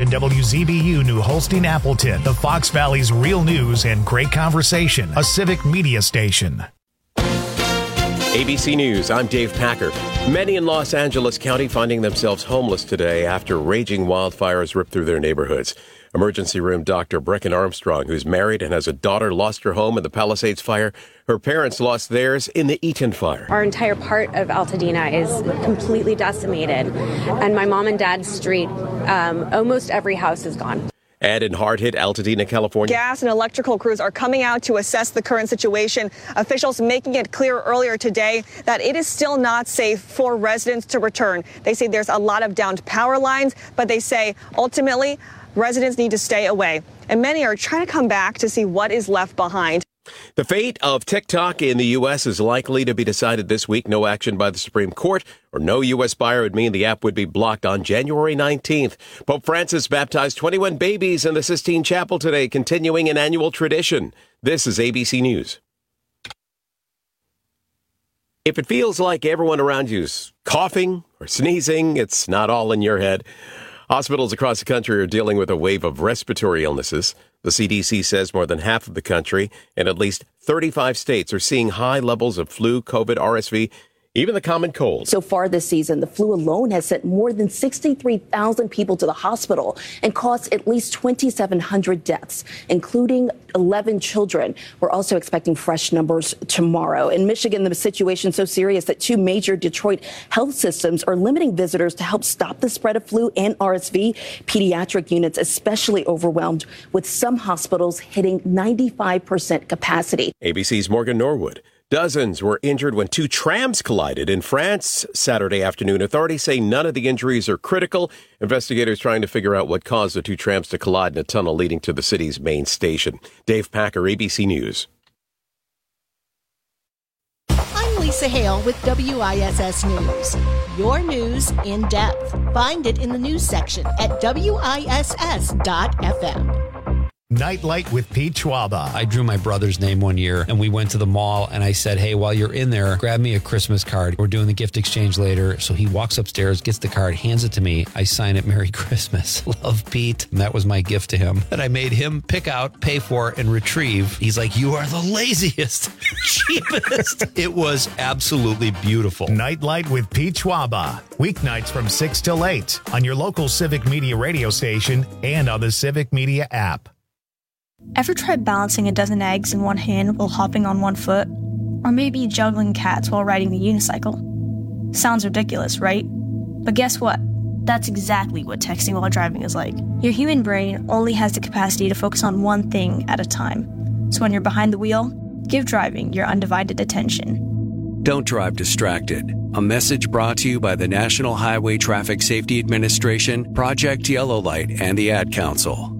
and WZBU New Holstein Appleton, the Fox Valley's real news and great conversation, a civic media station. ABC News, I'm Dave Packer. Many in Los Angeles County finding themselves homeless today after raging wildfires ripped through their neighborhoods. Emergency room Dr. Brecken Armstrong, who's married and has a daughter, lost her home in the Palisades fire. Her parents lost theirs in the Eaton fire. Our entire part of Altadena is completely decimated, and my mom and dad's street, almost every house is gone. And in hard-hit Altadena, California, gas and electrical crews are coming out to assess the current situation. Officials making it clear earlier today that it is still not safe for residents to return. They say there's a lot of downed power lines, but they say ultimately residents need to stay away. And many are trying to come back to see what is left behind. The fate of TikTok in the U.S. is likely to be decided this week. No action by the Supreme Court or no U.S. buyer would mean the app would be blocked on January 19th. Pope Francis baptized 21 babies in the Sistine Chapel today, continuing an annual tradition. This is ABC News. If it feels like everyone around you's coughing or sneezing, it's not all in your head. Hospitals across the country are dealing with a wave of respiratory illnesses. The CDC says more than half of the country and at least 35 states are seeing high levels of flu, COVID, RSV, even the common cold. So far this season, the flu alone has sent more than 63,000 people to the hospital and caused at least 2,700 deaths, including 11 children. We're also expecting fresh numbers tomorrow. In Michigan, the situation is so serious that two major Detroit health systems are limiting visitors to help stop the spread of flu and RSV. Pediatric units especially overwhelmed, with some hospitals hitting 95% capacity. ABC's Morgan Norwood. Dozens were injured when two trams collided in France Saturday afternoon. Authorities say none of the injuries are critical. Investigators trying to figure out what caused the two trams to collide in a tunnel leading to the city's main station. Dave Packer, ABC News. I'm Lisa Hale with WISS News. Your news in depth. Find it in the news section at WISS.FM. Nightlight with Pete Schwaba. I drew my brother's name one year and we went to the mall and I said, hey, while you're in there, grab me a Christmas card. We're doing the gift exchange later. So he walks upstairs, gets the card, hands it to me. I sign it, Merry Christmas. Love, Pete. And that was my gift to him that I made him pick out, pay for, and retrieve. He's like, you are the laziest, cheapest. It was absolutely beautiful. Nightlight with Pete Schwaba. Weeknights from 6 till 8 on your local Civic Media radio station and on the Civic Media app. Ever tried balancing a dozen eggs in one hand while hopping on one foot? Or maybe juggling cats while riding the unicycle? Sounds ridiculous, right? But guess what? That's exactly what texting while driving is like. Your human brain only has the capacity to focus on one thing at a time. So when you're behind the wheel, give driving your undivided attention. Don't drive distracted. A message brought to you by the National Highway Traffic Safety Administration, Project Yellow Light, and the Ad Council.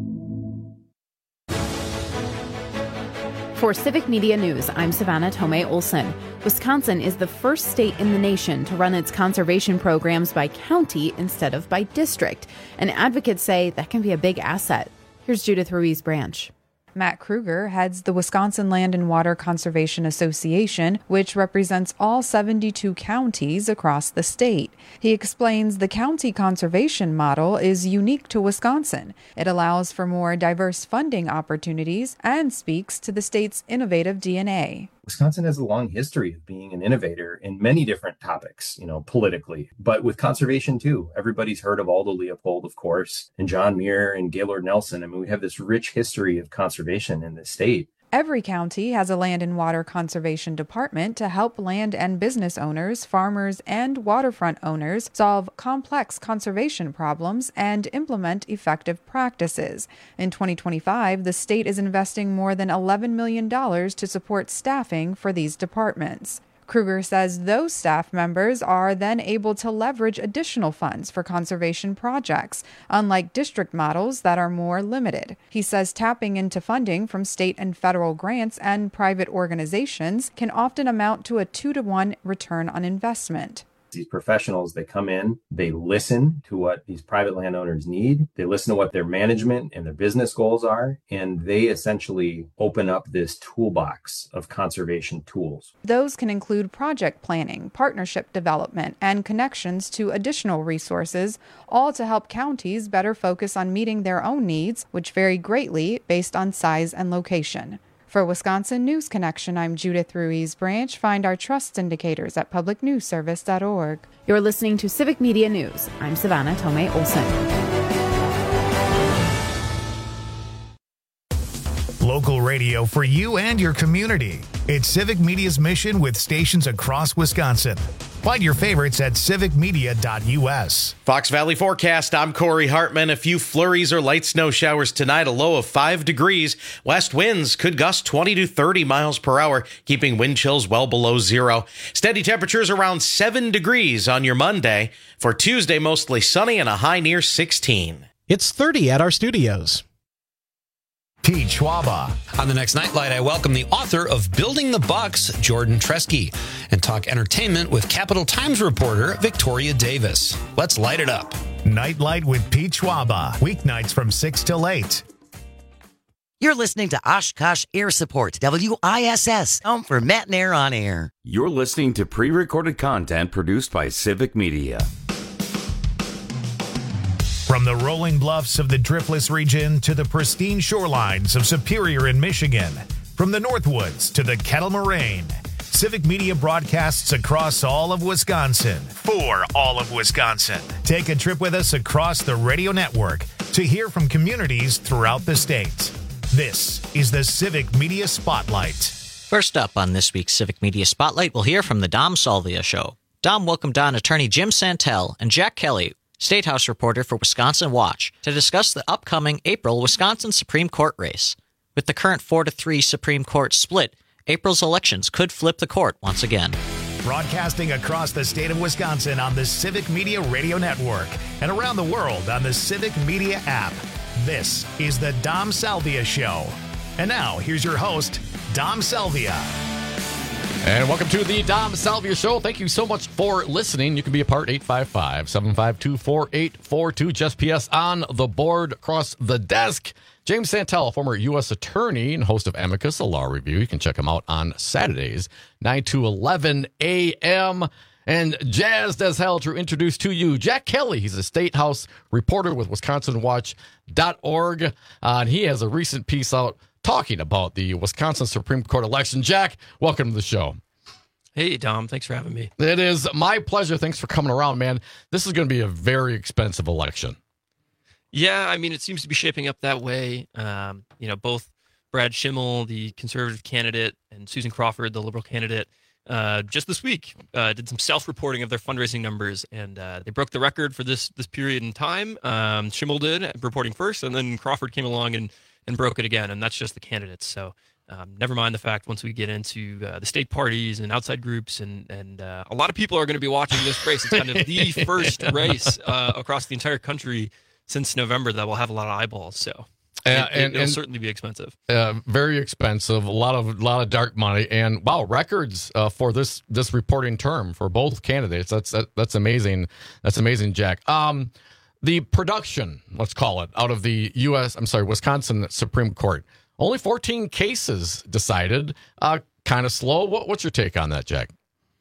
For Civic Media News, I'm Savannah Tomei Olson. Wisconsin is the first state in the nation to run its conservation programs by county instead of by district. And advocates say that can be a big asset. Here's Judith Ruiz Branch. Matt Kruger heads the Wisconsin Land and Water Conservation Association, which represents all 72 counties across the state. He explains the county conservation model is unique to Wisconsin. It allows for more diverse funding opportunities and speaks to the state's innovative DNA. Wisconsin has a long history of being an innovator in many different topics, politically, but with conservation too. Everybody's heard of Aldo Leopold, of course, and John Muir and Gaylord Nelson. I mean, we have this rich history of conservation in the state. Every county has a land and water conservation department to help land and business owners, farmers, and waterfront owners solve complex conservation problems and implement effective practices. In 2025, the state is investing more than $11 million to support staffing for these departments. Kruger says those staff members are then able to leverage additional funds for conservation projects, unlike district models that are more limited. He says tapping into funding from state and federal grants and private organizations can often amount to a 2-to-1 return on investment. These professionals, they come in, they listen to what these private landowners need. They listen to what their management and their business goals are, and they essentially open up this toolbox of conservation tools. Those can include project planning, partnership development, and connections to additional resources, all to help counties better focus on meeting their own needs, which vary greatly based on size and location. For Wisconsin News Connection, I'm Judith Ruiz Branch. Find our trust indicators at publicnewsservice.org. You're listening to Civic Media News. I'm Savannah Tomei Olson. Local radio for you and your community. It's Civic Media's mission with stations across Wisconsin. Find your favorites at civicmedia.us. Fox Valley forecast. I'm Corey Hartman. A few flurries or light snow showers tonight, a low of 5 degrees. West winds could gust 20 to 30 miles per hour, keeping wind chills well below zero. Steady temperatures around 7 degrees on your Monday. For Tuesday, mostly sunny and a high near 16. It's 30 at our studios. Pete Schwaba. On the next Nightlight, I welcome the author of Building the Bucks, Jordan Tresky, and talk entertainment with Capital Times reporter Victoria Davis. Let's light it up. Nightlight with Pete Schwaba. Weeknights from 6 till 8. You're listening to Oshkosh Air Support, WISS, home for Matt and Air on Air. You're listening to pre-recorded content produced by Civic Media. From the rolling bluffs of the Driftless region to the pristine shorelines of Superior in Michigan, from the Northwoods to the Kettle Moraine, Civic Media broadcasts across all of Wisconsin for all of Wisconsin. Take a trip with us across the radio network to hear from communities throughout the state. This is the Civic Media Spotlight. First up on this week's Civic Media Spotlight, we'll hear from the Dom Salvia Show. Dom welcomed on attorney Jim Santel and Jack Kelly, State House reporter for Wisconsin Watch, to discuss the upcoming April Wisconsin Supreme Court race. With the current 4-3 Supreme Court split, April's elections could flip the court once again. Broadcasting across the state of Wisconsin on the Civic Media Radio Network and around the world on the Civic Media app. This is the Dom Salvia Show. And now, here's your host, Dom Salvia. And welcome to the Dom Salvia Show. Thank you so much for listening. You can be a part, 855-752-4842. Just PS on the board across the desk. James Santel, former U.S. attorney and host of Amicus, a law review. You can check him out on Saturdays, 9 to 11 a.m. And jazzed as hell to introduce to you Jack Kelly. He's a State House reporter with WisconsinWatch.org. And he has a recent piece out talking about the Wisconsin Supreme Court election. Jack, welcome to the show. Hey, Dom. Thanks for having me. It is my pleasure. Thanks for coming around, man. This is going to be a very expensive election. Yeah, I mean, it seems to be shaping up that way. Both Brad Schimmel, the conservative candidate, and Susan Crawford, the liberal candidate, just this week did some self-reporting of their fundraising numbers, and they broke the record for this period in time. Schimmel did, reporting first, and then Crawford came along and broke it again, and that's just the candidates. So never mind the fact once we get into the state parties and outside groups, and a lot of people are going to be watching this race. It's kind of the first race across the entire country since November that will have a lot of eyeballs. So it'll certainly be expensive. Very expensive, a lot of dark money, and wow, records for this reporting term for both candidates. That's amazing. That's amazing, Jack. The production, let's call it, out of the Wisconsin Supreme Court. Only 14 cases decided. Kind of slow. What's your take on that, Jack?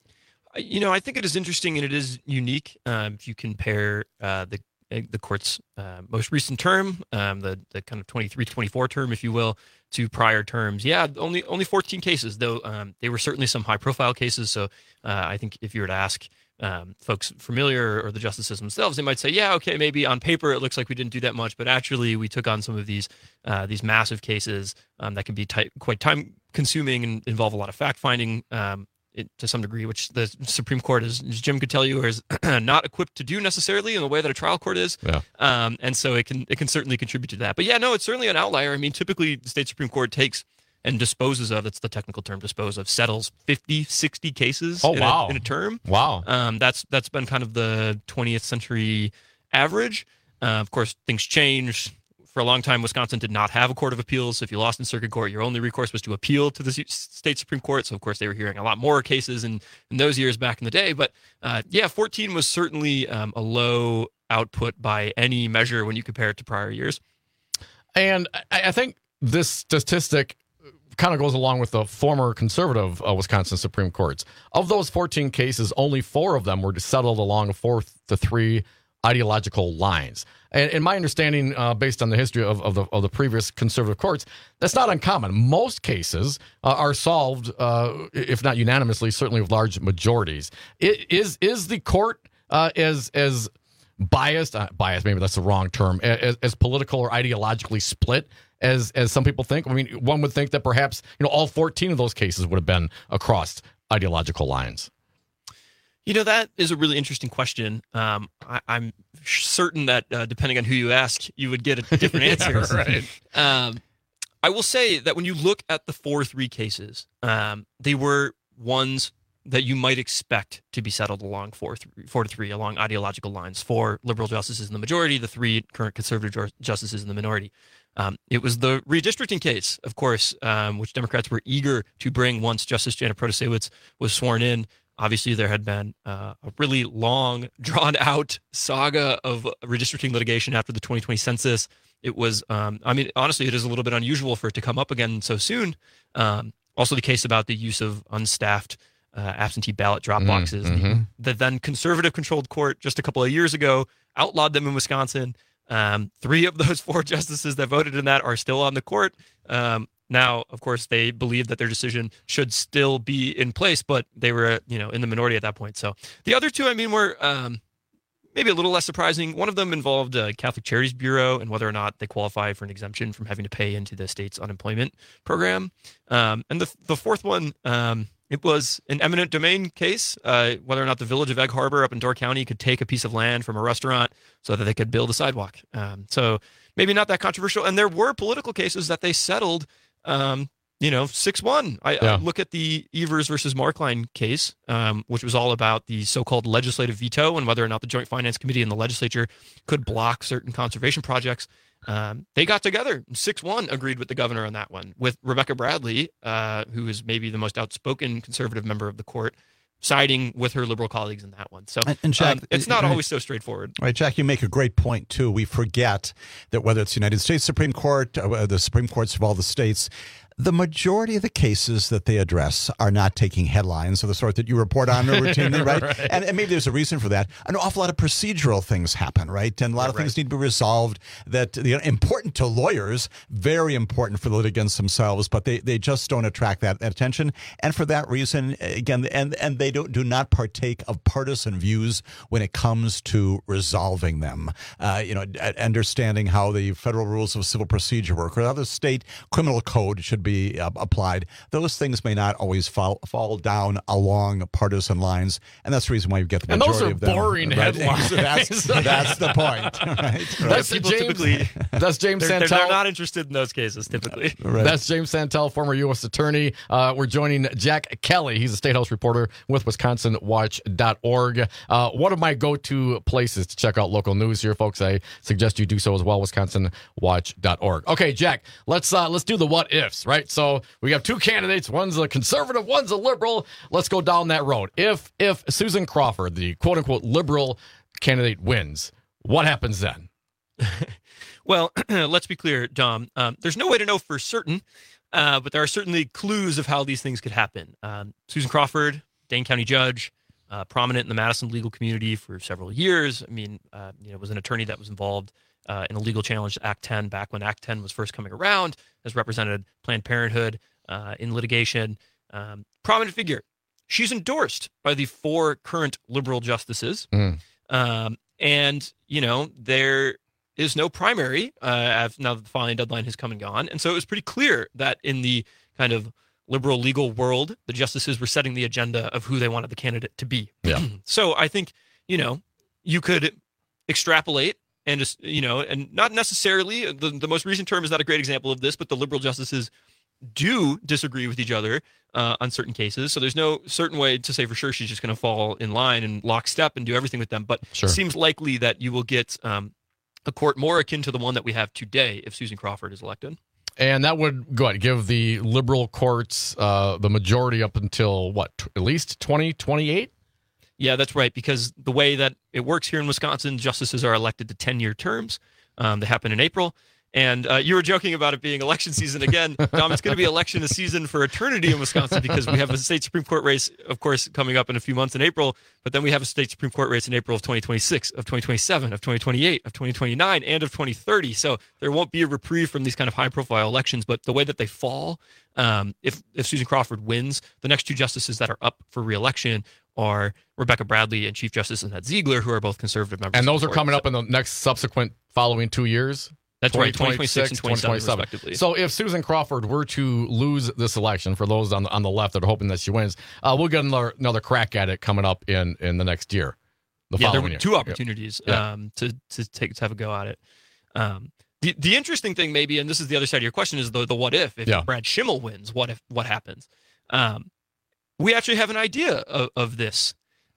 I think it is interesting and it is unique. If you compare the court's most recent term, the kind of 23-24 term, if you will, to prior terms. Yeah, only 14 cases, though they were certainly some high-profile cases. So I think if you were to ask folks familiar or the justices themselves, they might say, yeah, okay, maybe on paper it looks like we didn't do that much, but actually we took on some of these massive cases that can be quite time-consuming and involve a lot of fact-finding to some degree, which the Supreme Court, as Jim could tell you, is not equipped to do necessarily in the way that a trial court is. Yeah. And so it can certainly contribute to that. But yeah, no, it's certainly an outlier. I mean, typically the state Supreme Court takes and disposes of, that's the technical term, settles 50, 60 cases in a term. Wow. That's been kind of the 20th century average. Of course, things change For a long time, Wisconsin did not have a court of appeals. So if you lost in circuit court, your only recourse was to appeal to the state Supreme Court. So, of course, they were hearing a lot more cases in those years back in the day. But, 14 was certainly a low output by any measure when you compare it to prior years. And I think this statistic kind of goes along with the former conservative Wisconsin Supreme Courts. Of those 14 cases, only 4 of them were settled along 4-3 ideological lines. And in my understanding, based on the history of the previous conservative courts, that's not uncommon. Most cases are solved, if not unanimously, certainly with large majorities. Is the court as biased, maybe that's the wrong term, as political or ideologically split as some people think? I mean, one would think that perhaps all 14 of those cases would have been across ideological lines. That is a really interesting question. I'm certain that depending on who you ask, you would get different answers. Right. I will say that when you look at the 4-3 cases, they were ones that you might expect to be settled along 4-3 along ideological lines. 4 liberal justices in the majority, the 3 current conservative justices in the minority. It was the redistricting case, of course, which Democrats were eager to bring once Justice Janet Protasiewicz was sworn in. Obviously, there had been a really long, drawn-out saga of redistricting litigation after the 2020 census. It was, honestly, it is a little bit unusual for it to come up again so soon. Also, the case about the use of unstaffed absentee ballot drop boxes. Mm-hmm. The then conservative-controlled court just a couple of years ago outlawed them in Wisconsin. 3 of those 4 justices that voted in that are still on the court. Now, of course, they believe that their decision should still be in place, but they were, in the minority at that point. So the other 2, were maybe a little less surprising. One of them involved Catholic Charities Bureau and whether or not they qualify for an exemption from having to pay into the state's unemployment program. And the fourth one, it was an eminent domain case, whether or not the village of Egg Harbor up in Door County could take a piece of land from a restaurant so that they could build a sidewalk. So maybe not that controversial. And there were political cases that they settled 6-1. I look at the Evers versus Markline case, which was all about the so-called legislative veto and whether or not the Joint Finance Committee and the legislature could block certain conservation projects. They got together. 6-1 agreed with the governor on that one, with Rebecca Bradley, who is maybe the most outspoken conservative member of the court, siding with her liberal colleagues in that one. So and Jack, it's not always so straightforward. Right, Jack, you make a great point, too. We forget that whether it's the United States Supreme Court, the Supreme Courts of all the states, the majority of the cases that they address are not taking headlines of the sort that you report on routinely, right? Right. And maybe there's a reason for that. An awful lot of procedural things happen, right? And a lot of things need to be resolved that important to lawyers, very important for the litigants themselves, but they just don't attract that attention. And for that reason, again, and they do not partake of partisan views when it comes to resolving them. Understanding how the federal rules of civil procedure work or how the state criminal code should be applied. Those things may not always fall down along partisan lines, and that's the reason why you get the majority of them. And those are boring headlines. That's the point. Right? That's James Santel. They're not interested in those cases, typically. Right. That's James Santel, former U.S. attorney. We're joining Jack Kelly. He's a State House reporter with WisconsinWatch.org. One of my go-to places to check out local news here, folks. I suggest you do so as well, WisconsinWatch.org. Okay, Jack, let's do the what ifs, right? So we have 2 candidates. One's a conservative, one's a liberal. Let's go down that road. If Susan Crawford, the quote-unquote liberal candidate, wins, what happens then? Well, let's be clear, Dom. There's no way to know for certain, but there are certainly clues of how these things could happen. Susan Crawford, Dane County judge, prominent in the Madison legal community for several years. Was an attorney that was involved in a legal challenge to Act 10 back when Act 10 was first coming around, has represented Planned Parenthood in litigation. Prominent figure. She's endorsed by the 4 current liberal justices. And, there is no primary now that the filing deadline has come and gone. And so it was pretty clear that in the kind of liberal legal world, the justices were setting the agenda of who they wanted the candidate to be. Yeah. So I think, you could extrapolate and just, and not necessarily, the most recent term is not a great example of this, but the liberal justices do disagree with each other on certain cases. So there's no certain way to say for sure she's just going to fall in line and lockstep and do everything with them. But Sure. It seems likely that you will get a court more akin to the one that we have today if Susan Crawford is elected. And that would give the liberal courts the majority up until, at least 2028? Yeah, that's right, because the way that it works here in Wisconsin, justices are elected to 10-year terms. They happen in April. And you were joking about it being election season again. Dom, it's going to be election season for eternity in Wisconsin because we have a state Supreme Court race, of course, coming up in a few months in April. But then we have a state Supreme Court race in April of 2026, of 2027, of 2028, of 2029, and of 2030. So there won't be a reprieve from these kind of high-profile elections. But the way that they fall, if Susan Crawford wins, the next two justices that are up for re-election are Rebecca Bradley and Chief Justice Annette Ziegler, who are both conservative members. And those are coming up in the next subsequent following 2 years? That's right, 2026 and 2027, respectively. So if Susan Crawford were to lose this election, for those on the left that are hoping that she wins, we'll get another crack at it coming up in the next year. There were two opportunities to have a go at it. The interesting thing, maybe, and this is the other side of your question, is the what if Brad Schimmel wins, what happens? We actually have an idea of this.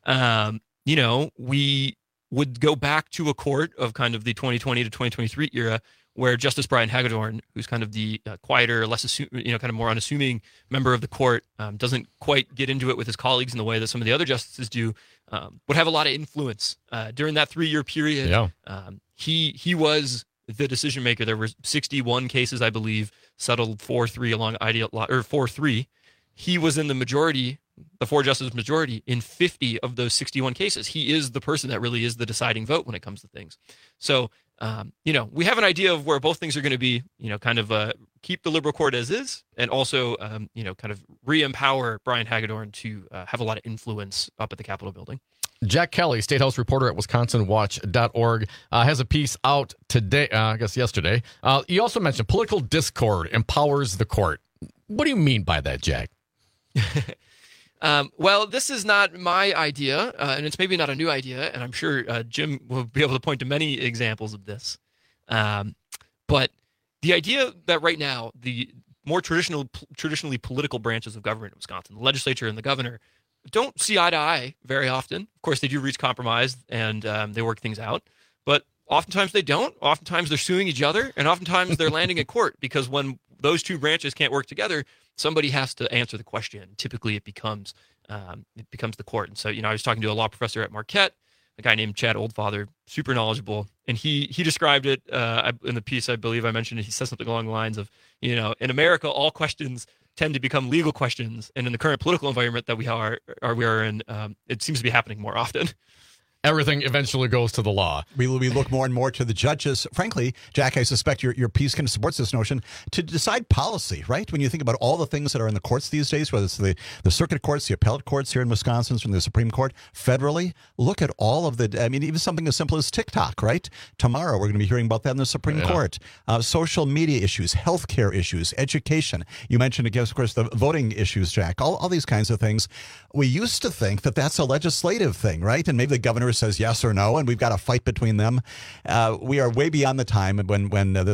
We would go back to a court of kind of the 2020 to 2023 era where Justice Brian Hagedorn, who's kind of the quieter, less kind of more unassuming member of the court, doesn't quite get into it with his colleagues in the way that some of the other justices do, would have a lot of influence during that 3-year period. Yeah. He was the decision maker. There were 61 cases, I believe, settled 4-3 along or 4-3. He was in the majority, the 4-justice majority, in 50 of those 61 cases. He is the person that really is the deciding vote when it comes to things. So, we have an idea of where both things are going to be, kind of keep the liberal court as is, and also, kind of re-empower Brian Hagedorn to have a lot of influence up at the Capitol building. Jack Kelly, State House reporter at WisconsinWatch.org, has a piece out today, yesterday. You also mentioned political discord empowers the court. What do you mean by that, Jack? Well, this is not my idea, and it's maybe not a new idea, and I'm sure Jim will be able to point to many examples of this. But the idea that right now, the more traditionally political branches of government in Wisconsin, the legislature and the governor, don't see eye to eye very often. Of course, they do reach compromise, and they work things out. But oftentimes they don't. Oftentimes they're suing each other, and oftentimes they're landing at court, because when those two branches can't work together, somebody has to answer the question. Typically, it becomes the court. And so, I was talking to a law professor at Marquette, a guy named Chad Oldfather, super knowledgeable, and he described it in the piece. I believe I mentioned it. He said something along the lines of, in America, all questions tend to become legal questions, and in the current political environment that we are in, it seems to be happening more often. Everything eventually goes to the law. We look more and more to the judges. Frankly, Jack, I suspect your piece kind of supports this notion to decide policy, right? When you think about all the things that are in the courts these days, whether it's the circuit courts, the appellate courts here in Wisconsin, from the Supreme Court, federally, look at all of even something as simple as TikTok, right? Tomorrow, we're going to be hearing about that in the Supreme Court. Social media issues, healthcare issues, education. You mentioned, again, of course, the voting issues, Jack, all these kinds of things. We used to think that that's a legislative thing, right? And maybe the governor says yes or no, and we've got a fight between them. We are way beyond the time when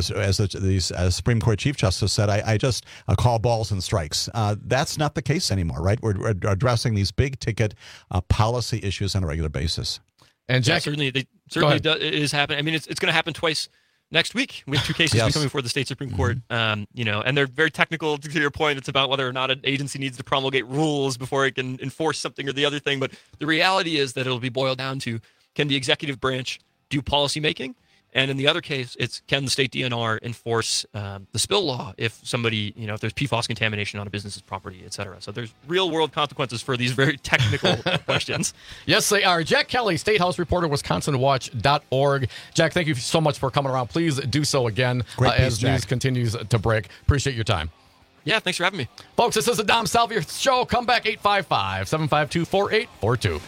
the Supreme Court Chief Justice said, I just call balls and strikes. That's not the case anymore, right? We're addressing these big ticket policy issues on a regular basis. And Jack, certainly it is happening. I mean, it's going to happen twice next week. We have two cases coming before the state Supreme Court, and they're very technical. To your point, it's about whether or not an agency needs to promulgate rules before it can enforce something or the other thing. But the reality is that it'll be boiled down to, can the executive branch do policy making? And in the other case, it's, can the state DNR enforce the spill law if somebody, if there's PFAS contamination on a business's property, et cetera. So there's real world consequences for these very technical questions. Yes, they are. Jack Kelly, State House reporter, WisconsinWatch.org. Jack, thank you so much for coming around. Please do so again as news continues to break. Appreciate your time. Yeah, thanks for having me. Folks, this is the Dom Salvia Show. Come back 855-752-4842.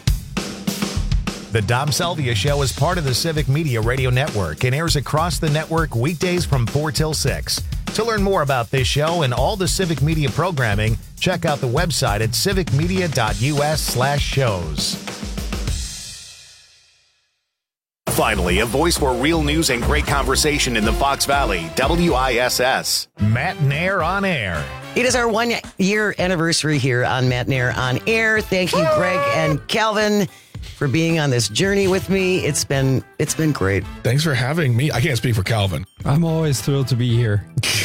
The Dom Salvia Show is part of the Civic Media Radio Network and airs across the network weekdays from 4 till 6. To learn more about this show and all the Civic Media programming, check out the website at civicmedia.us/shows. Finally, a voice for real news and great conversation in the Fox Valley, WISS. Matt Nair on Air. It is our 1-year anniversary here on Matt Nair on Air. Thank you, Greg and Calvin. for being on this journey with me. It's been great. Thanks for having me. I can't speak for Calvin. I'm always thrilled to be here.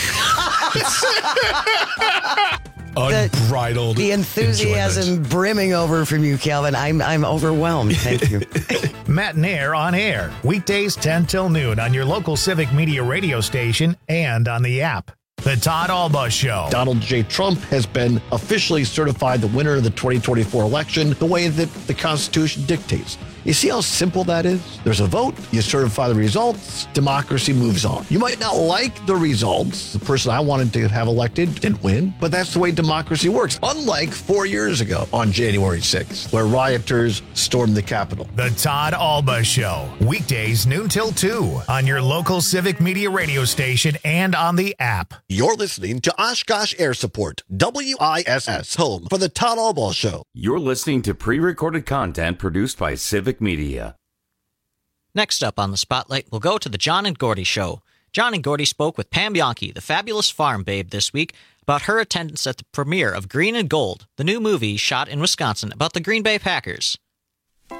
Unbridled the enthusiasm enjoyment. brimming over from you, Calvin. I'm overwhelmed. Thank you. Matt Nair on air, weekdays 10 till noon on your local Civic Media radio station and on the app. The Todd Alba Show. Donald J. Trump has been officially certified the winner of the 2024 election the way that the Constitution dictates. You see how simple that is? There's a vote, you certify the results, democracy moves on. You might not like the results. The person I wanted to have elected didn't win, but that's the way democracy works. Unlike 4 years ago on January 6th, where rioters stormed the Capitol. The Todd Alba Show, weekdays noon till 2 on your local Civic Media radio station and on the app. You're listening to Oshkosh Air Support, WISS, home for the Todd Alba Show. You're listening to pre-recorded content produced by Civic Media. Next up on the Spotlight, we'll go to the John and Gordy Show. John and Gordy spoke with Pam Bianchi, the fabulous farm babe, this week about her attendance at the premiere of Green and Gold, the new movie shot in Wisconsin about the Green Bay Packers. The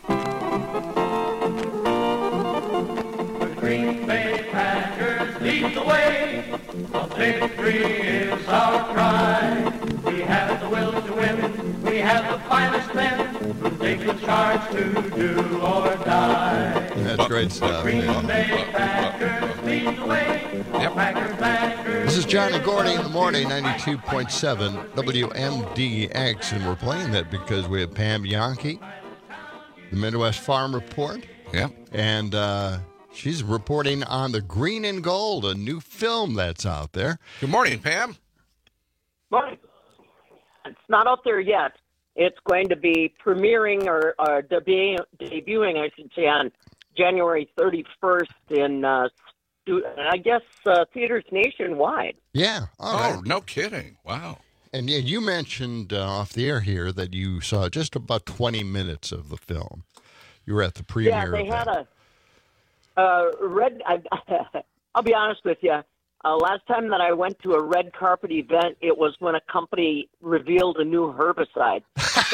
Green Bay Packers lead the way. A victory is our cry. We have the will to win. We have the finest men. Take the charge to do or die. That's great stuff. Green Bay Packers lead the way. Packers. This is John and Gordy in the morning, 92.7 WMDX, and we're playing that because we have Pam Bianchi, the Midwest Farm Report. Yeah. And she's reporting on the Green and Gold, a new film that's out there. Good morning, Pam. Morning. It's not out there yet. It's going to be premiering or debuting, I should say, on January 31st in, I guess, theaters nationwide. Yeah. All right. No kidding. Wow. And you mentioned off the air here that you saw just about 20 minutes of the film. You were at the premiere. Yeah, they had a red. I'll be honest with you. Last time that I went to a red carpet event, it was when a company revealed a new herbicide. So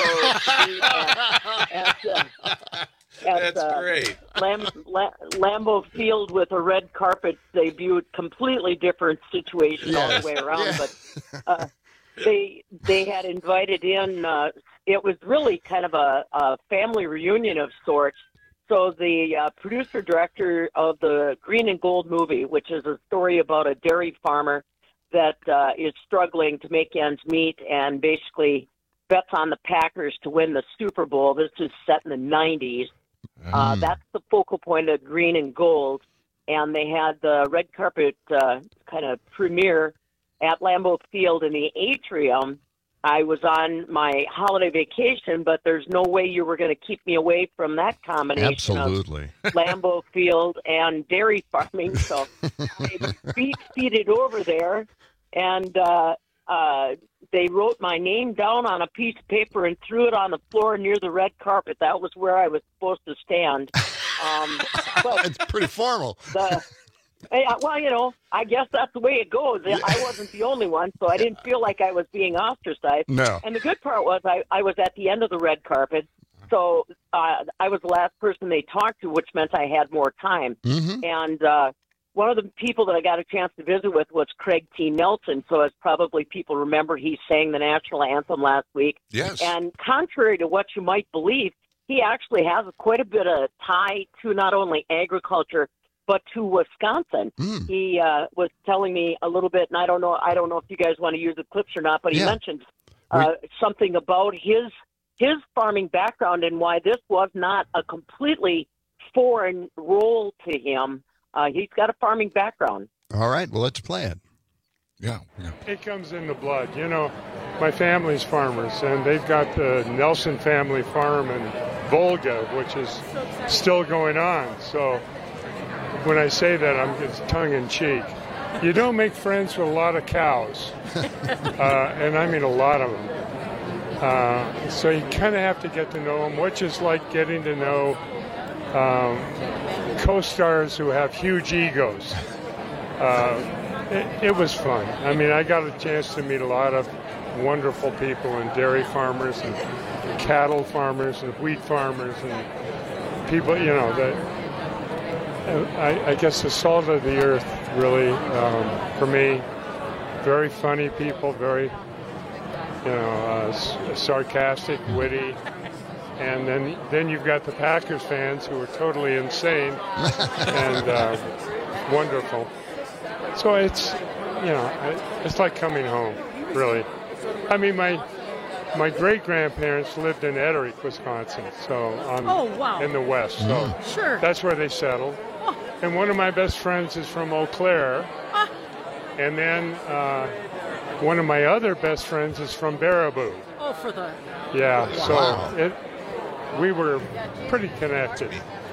That's great. Lambeau Field with a red carpet debuted, completely different situation all the way around. Yes. But they had invited in. It was really kind of a family reunion of sorts. So the producer-director of the Green and Gold movie, which is a story about a dairy farmer that is struggling to make ends meet and basically bets on the Packers to win the Super Bowl. This is set in the 90s. That's the focal point of Green and Gold. And they had the red carpet kind of premiere at Lambeau Field in the atrium. I was on my holiday vacation, but there's no way you were going to keep me away from that combination Absolutely. of Lambeau Field and dairy farming. So I beat-feeded over there, and they wrote my name down on a piece of paper and threw it on the floor near the red carpet. That was where I was supposed to stand. It's pretty formal. Well, you know, I guess that's the way it goes. I wasn't the only one, so I didn't feel like I was being ostracized. No. And the good part was I was at the end of the red carpet, so I was the last person they talked to, which meant I had more time. Mm-hmm. And one of the people that I got a chance to visit with was Craig T. Nelson. So as probably people remember, he sang the national anthem last week. Yes. And contrary to what you might believe, he actually has quite a bit of tie to not only agriculture, but to Wisconsin. He was telling me a little bit, and I don't know if you guys want to use the clips or not, but he mentioned something about his farming background and why this was not a completely foreign role to him. He's got a farming background. All right, well, let's play it. Yeah. It comes in the blood. You know, my family's farmers, and they've got the Nelson family farm in Volga, which is still going on. So when I say that, it's tongue-in-cheek. You don't make friends with a lot of cows, and I mean a lot of them. So you kind of have to get to know them, which is like getting to know co-stars who have huge egos. It was fun. I mean, I got a chance to meet a lot of wonderful people, and dairy farmers and cattle farmers and wheat farmers and people, I guess the salt of the earth, really, for me, very funny people, very, sarcastic, witty. And then you've got the Packers fans who are totally insane and wonderful. So it's, it's like coming home, really. I mean, my great-grandparents lived in Etterick, Wisconsin, so in the West. So Sure. That's where they settled. Oh. And one of my best friends is from Eau Claire. And then one of my other best friends is from Baraboo. Oh, for the... Yeah, Wow. so we were pretty connected.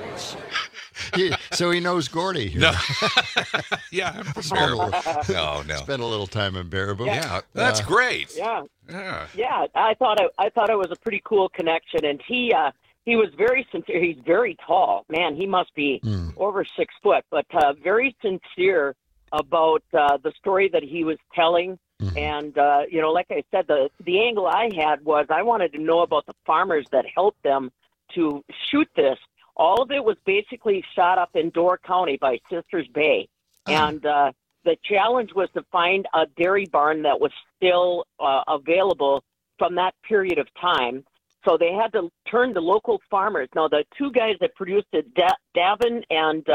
So he knows Gordy here. No. Yeah, I'm from Baraboo. No. Spent a little time in Baraboo. Yeah, that's great. Yeah. Yeah. I thought it was a pretty cool connection, and he was very sincere. He's very tall, man. He must be over 6 foot, but very sincere about the story that he was telling. And like I said, the angle I had was I wanted to know about the farmers that helped them to shoot this. All of it was basically shot up in Door County by Sisters Bay. And the challenge was to find a dairy barn that was still available from that period of time. So they had to turn to local farmers. Now, the two guys that produced it, Davin and,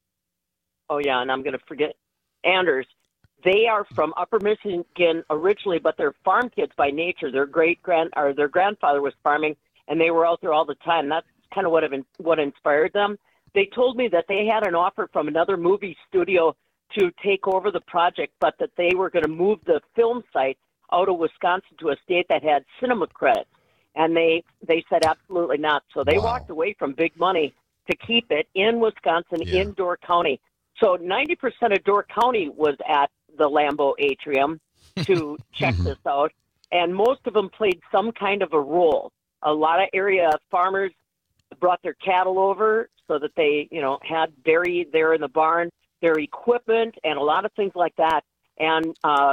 and I'm going to forget, Anders, they are from Upper Michigan originally, but they're farm kids by nature. Their grandfather was farming, and they were out there all the time. That's kind of what inspired them. They told me that they had an offer from another movie studio to take over the project, but that they were going to move the film site out of Wisconsin to a state that had cinema credits. And they said absolutely not. So they walked away from big money to keep it in Wisconsin, in Door County. So 90% of Door County was at the Lambeau Atrium to check this out. And most of them played some kind of a role. A lot of area farmers brought their cattle over so that they, had dairy there in the barn, their equipment, and a lot of things like that. And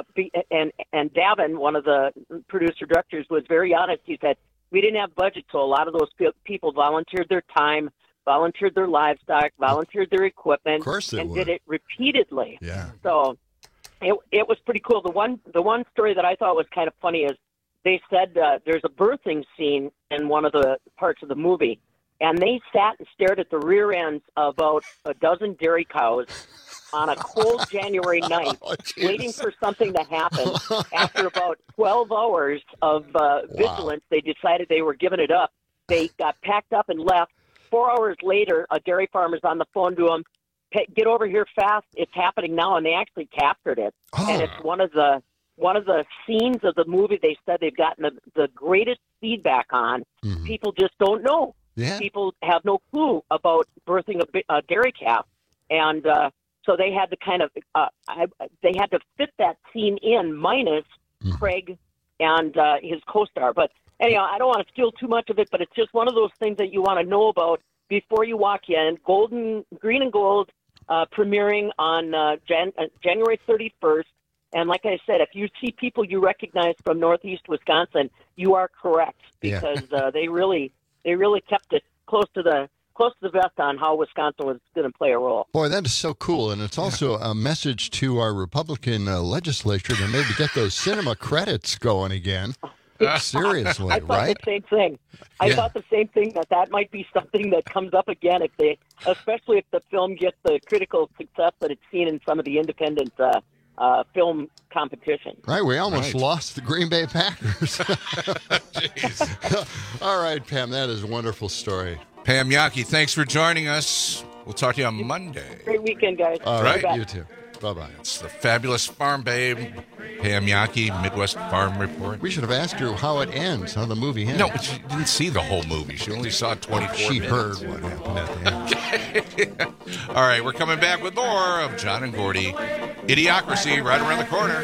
Davin, one of the producer directors, was very honest. He said, we didn't have budget, so a lot of those people volunteered their time, volunteered their livestock, volunteered their equipment, and did it repeatedly. Yeah. So it was pretty cool. The one story that I thought was kind of funny is they said there's a birthing scene in one of the parts of the movie, and they sat and stared at the rear ends of about a dozen dairy cows on a cold January night, waiting for something to happen. After about 12 hours of vigilance, they decided they were giving it up. They got packed up and left. 4 hours later, a dairy farmer's on the phone to them, get over here fast, it's happening now, and they actually captured it. And it's one of the scenes of the movie they said they've gotten the greatest feedback on. People just don't know. Yeah. People have no clue about birthing a dairy calf. And so they had to kind of they had to fit that scene in minus Craig and his co-star. But anyhow, I don't want to steal too much of it, but it's just one of those things that you want to know about before you walk in. Green and Gold premiering on January 31st. And like I said, if you see people you recognize from Northeast Wisconsin, you are correct, because they really kept it close to the vest on how Wisconsin was going to play a role. Boy, that is so cool. And it's also a message to our Republican legislature to maybe get those cinema credits going again. Seriously, I thought right? the same thing. I thought the same thing, that might be something that comes up again, especially if the film gets the critical success that it's seen in some of the independent film competition. Right, we almost lost the Green Bay Packers. All right, Pam, that is a wonderful story. Pam Yockey, thanks for joining us. We'll talk to you on Monday. Great weekend, guys. All right, you too. Bye-bye. It's the fabulous farm babe, Pam Yockey, Midwest Farm Report. We should have asked her how it ends, how the movie ends. No, but she didn't see the whole movie. She only saw 24 She minutes. heard what happened at the end. All right, we're coming back with more of John and Gordy. Idiocracy right around the corner.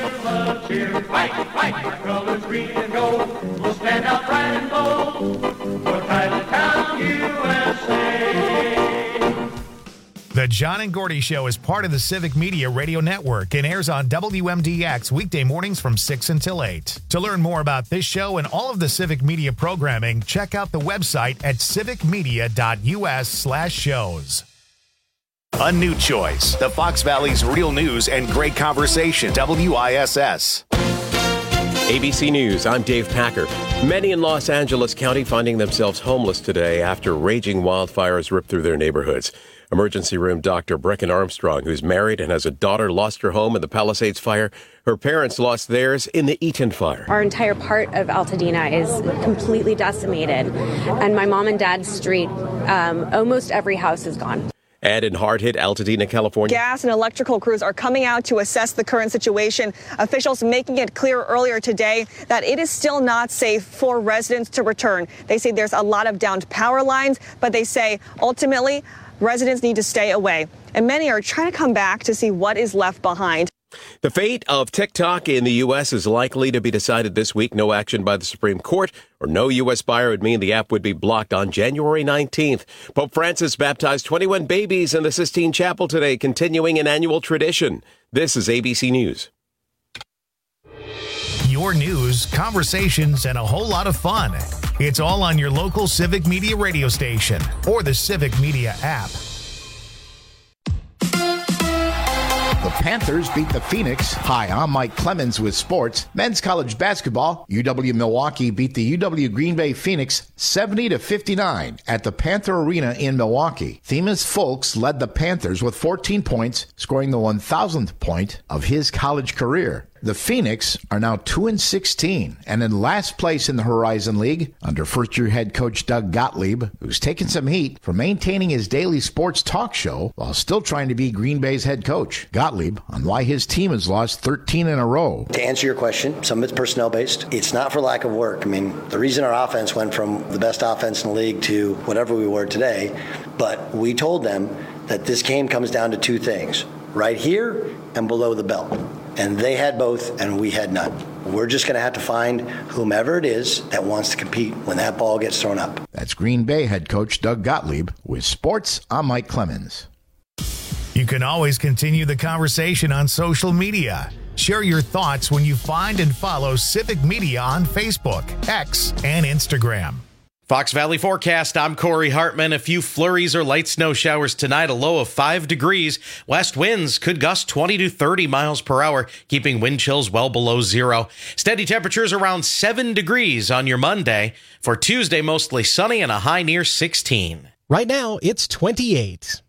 Our colors green and gold. We'll stand out bright and bold for Titletown, USA. The John and Gordy Show is part of the Civic Media Radio Network and airs on WMDX weekday mornings from 6 until 8. To learn more about this show and all of the Civic Media programming, check out the website at civicmedia.us/shows. A new choice. The Fox Valley's real news and great conversation. WISS. ABC News, I'm Dave Packer. Many in Los Angeles County finding themselves homeless today after raging wildfires ripped through their neighborhoods. Emergency room doctor Brecken Armstrong, who's married and has a daughter, lost her home in the Palisades fire. Her parents lost theirs in the Eaton fire. Our entire part of Altadena is completely decimated, and my mom and dad's street, almost every house is gone. And in hard-hit Altadena, California, gas and electrical crews are coming out to assess the current situation. Officials making it clear earlier today that it is still not safe for residents to return. They say there's a lot of downed power lines, but they say ultimately residents need to stay away. And many are trying to come back to see what is left behind. The fate of TikTok in the U.S. is likely to be decided this week. No action by the Supreme Court or no U.S. buyer would mean the app would be blocked on January 19th. Pope Francis baptized 21 babies in the Sistine Chapel today, continuing an annual tradition. This is ABC News. Your news, conversations, and a whole lot of fun. It's all on your local Civic Media radio station or the Civic Media app. The Panthers beat the Phoenix. Hi, I'm Mike Clemens with sports. Men's college basketball, UW-Milwaukee beat the UW-Green Bay Phoenix 70-59 at the Panther Arena in Milwaukee. Themis Folks led the Panthers with 14 points, scoring the 1,000th point of his college career. The Phoenix are now 2-16 and in last place in the Horizon League under first-year head coach Doug Gottlieb, who's taken some heat for maintaining his daily sports talk show while still trying to be Green Bay's head coach. Gottlieb on why his team has lost 13 in a row. To answer your question, some of it's personnel-based. It's not for lack of work. I mean, the reason our offense went from the best offense in the league to whatever we were today, but we told them that this game comes down to two things, right here and below the belt. And they had both, and we had none. We're just going to have to find whomever it is that wants to compete when that ball gets thrown up. That's Green Bay head coach Doug Gottlieb. With sports, I'm Mike Clemens. You can always continue the conversation on social media. Share your thoughts when you find and follow Civic Media on Facebook, X, and Instagram. Fox Valley forecast, I'm Corey Hartman. A few flurries or light snow showers tonight, a low of 5 degrees. West winds could gust 20 to 30 miles per hour, keeping wind chills well below zero. Steady temperatures around 7 degrees on your Monday. For Tuesday, mostly sunny and a high near 16. Right now, it's 28.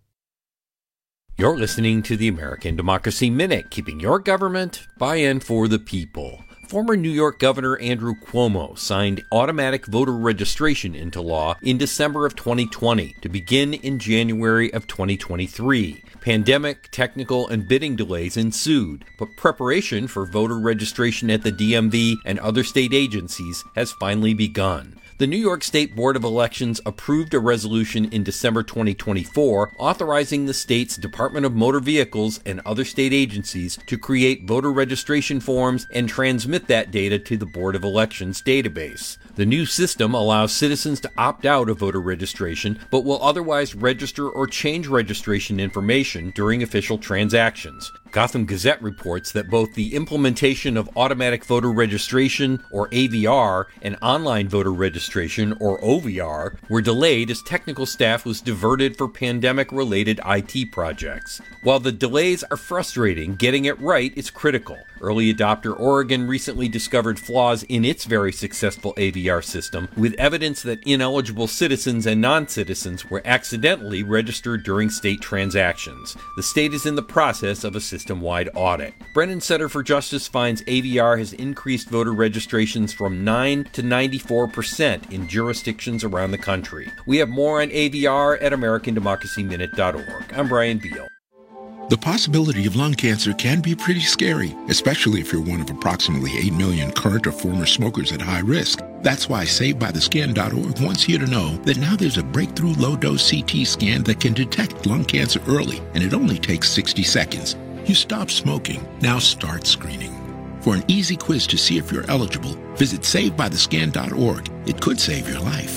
You're listening to the American Democracy Minute, keeping your government by and for the people. Former New York Governor Andrew Cuomo signed automatic voter registration into law in December of 2020 to begin in January of 2023. Pandemic, technical, and bidding delays ensued, but preparation for voter registration at the DMV and other state agencies has finally begun. The New York State Board of Elections approved a resolution in December 2024 authorizing the state's Department of Motor Vehicles and other state agencies to create voter registration forms and transmit that data to the Board of Elections database. The new system allows citizens to opt out of voter registration, but will otherwise register or change registration information during official transactions. Gotham Gazette reports that both the implementation of automatic voter registration, or AVR, and online voter registration, or OVR, were delayed as technical staff was diverted for pandemic-related IT projects. While the delays are frustrating, getting it right is critical. Early adopter Oregon recently discovered flaws in its very successful AVR system, with evidence that ineligible citizens and non-citizens were accidentally registered during state transactions. The state is in the process of a system-wide audit. Brennan Center for Justice finds AVR has increased voter registrations from 9 to 94% in jurisdictions around the country. We have more on AVR at AmericanDemocracyMinute.org. I'm Brian Beal. The possibility of lung cancer can be pretty scary, especially if you're one of approximately 8 million current or former smokers at high risk. That's why SaveByTheScan.org wants you to know that now there's a breakthrough low-dose CT scan that can detect lung cancer early, and it only takes 60 seconds. You stop smoking. Now start screening. For an easy quiz to see if you're eligible, visit SaveByTheScan.org. It could save your life.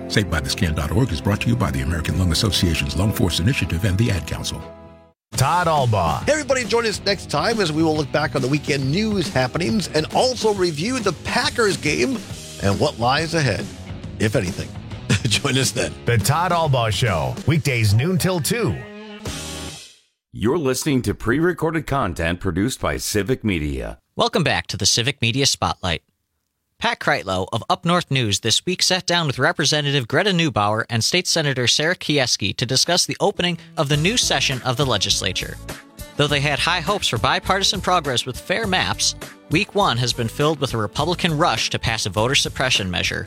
SaveByTheScan.org is brought to you by the American Lung Association's Lung Force Initiative and the Ad Council. Todd Albaugh. Hey, everybody, join us next time as we will look back on the weekend news happenings and also review the Packers game and what lies ahead, if anything. Join us then. The Todd Albaugh Show, weekdays noon till 2. You're listening to pre-recorded content produced by Civic Media. Welcome back to the Civic Media Spotlight. Pat Kreitlow of Up North News this week sat down with Representative Greta Neubauer and State Senator Sarah Kieski to discuss the opening of the new session of the legislature. Though they had high hopes for bipartisan progress with fair maps, Week 1 has been filled with a Republican rush to pass a voter suppression measure.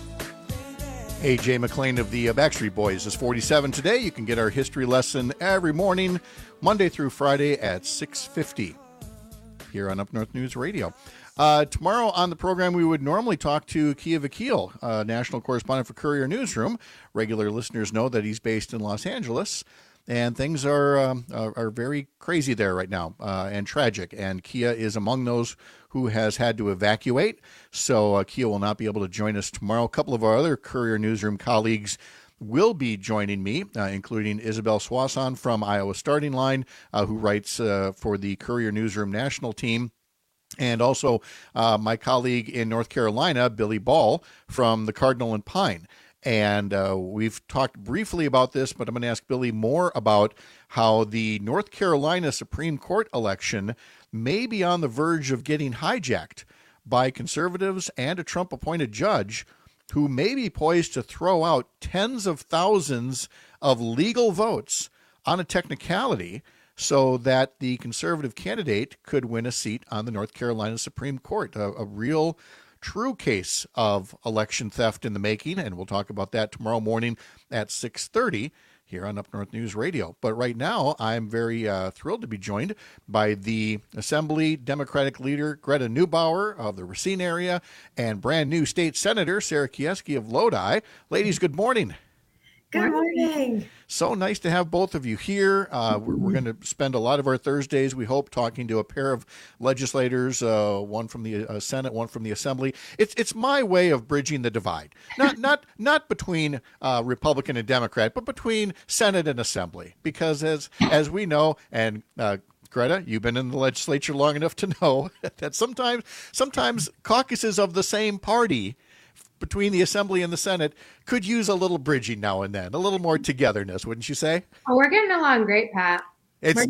A.J. McClain of the Backstreet Boys is 47 today. You can get our history lesson every morning, Monday through Friday at 6:50 here on Up North News Radio. Tomorrow on the program, we would normally talk to Kia Vakil, national correspondent for Courier Newsroom. Regular listeners know that he's based in Los Angeles, and things are very crazy there right now and tragic. And Kia is among those who has had to evacuate, so Kia will not be able to join us tomorrow. A couple of our other Courier Newsroom colleagues will be joining me, including Isabel Swanson from Iowa Starting Line, who writes for the Courier Newsroom national team. And also my colleague in North Carolina, Billy Ball, from the Cardinal and Pine. And we've talked briefly about this, but I'm going to ask Billy more about how the North Carolina Supreme Court election may be on the verge of getting hijacked by conservatives and a Trump-appointed judge who may be poised to throw out tens of thousands of legal votes on a technicality so that the conservative candidate could win a seat on the North Carolina Supreme Court. A real, true case of election theft in the making, and we'll talk about that tomorrow morning at 6:30 here on Up North News Radio. But right now, I'm very thrilled to be joined by the Assembly Democratic leader Greta Neubauer of the Racine area and brand new state senator Sarah Kieski of Lodi. Ladies, good morning. Good morning. So nice to have both of you here. We're going to spend a lot of our Thursdays, we hope, talking to a pair of legislators, one from the Senate, one from the Assembly. It's my way of bridging the divide, not between Republican and Democrat, but between Senate and Assembly. Because as we know, and Greta, you've been in the legislature long enough to know that sometimes caucuses of the same party between the Assembly and the Senate could use a little bridging now and then, a little more togetherness, wouldn't you say? Oh, we're getting along great, Pat. It's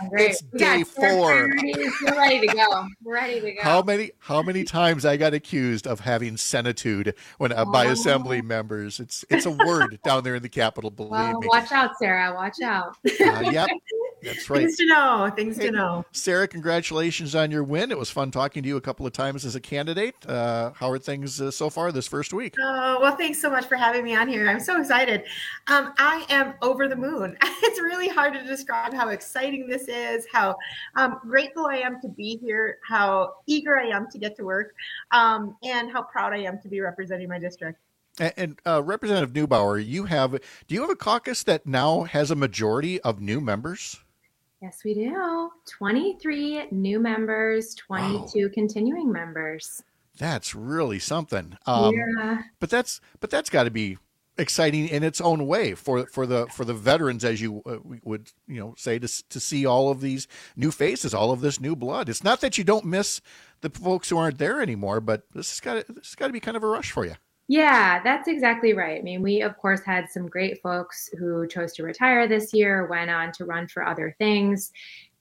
day 4. We're ready to go. We're ready to go. How many times I got accused of having senatude by Assembly members? It's a word down there in the Capitol. Believe me. Watch out, Sarah. Watch out. Yep. That's right. Things to know. Sarah, congratulations on your win. It was fun talking to you a couple of times as a candidate. How are things so far this first week? Well, thanks so much for having me on here. I'm so excited. I am over the moon. It's really hard to describe how exciting this is, how grateful I am to be here, how eager I am to get to work, and how proud I am to be representing my district. And Representative Neubauer, do you have a caucus that now has a majority of new members? Yes, we do. 23 new members, 22 continuing members. That's really something. Yeah. But that's got to be exciting in its own way for the veterans, as you would say, to see all of these new faces, all of this new blood. It's not that you don't miss the folks who aren't there anymore, but this has got to be kind of a rush for you. Yeah, that's exactly right. I mean, we, of course, had some great folks who chose to retire this year, went on to run for other things.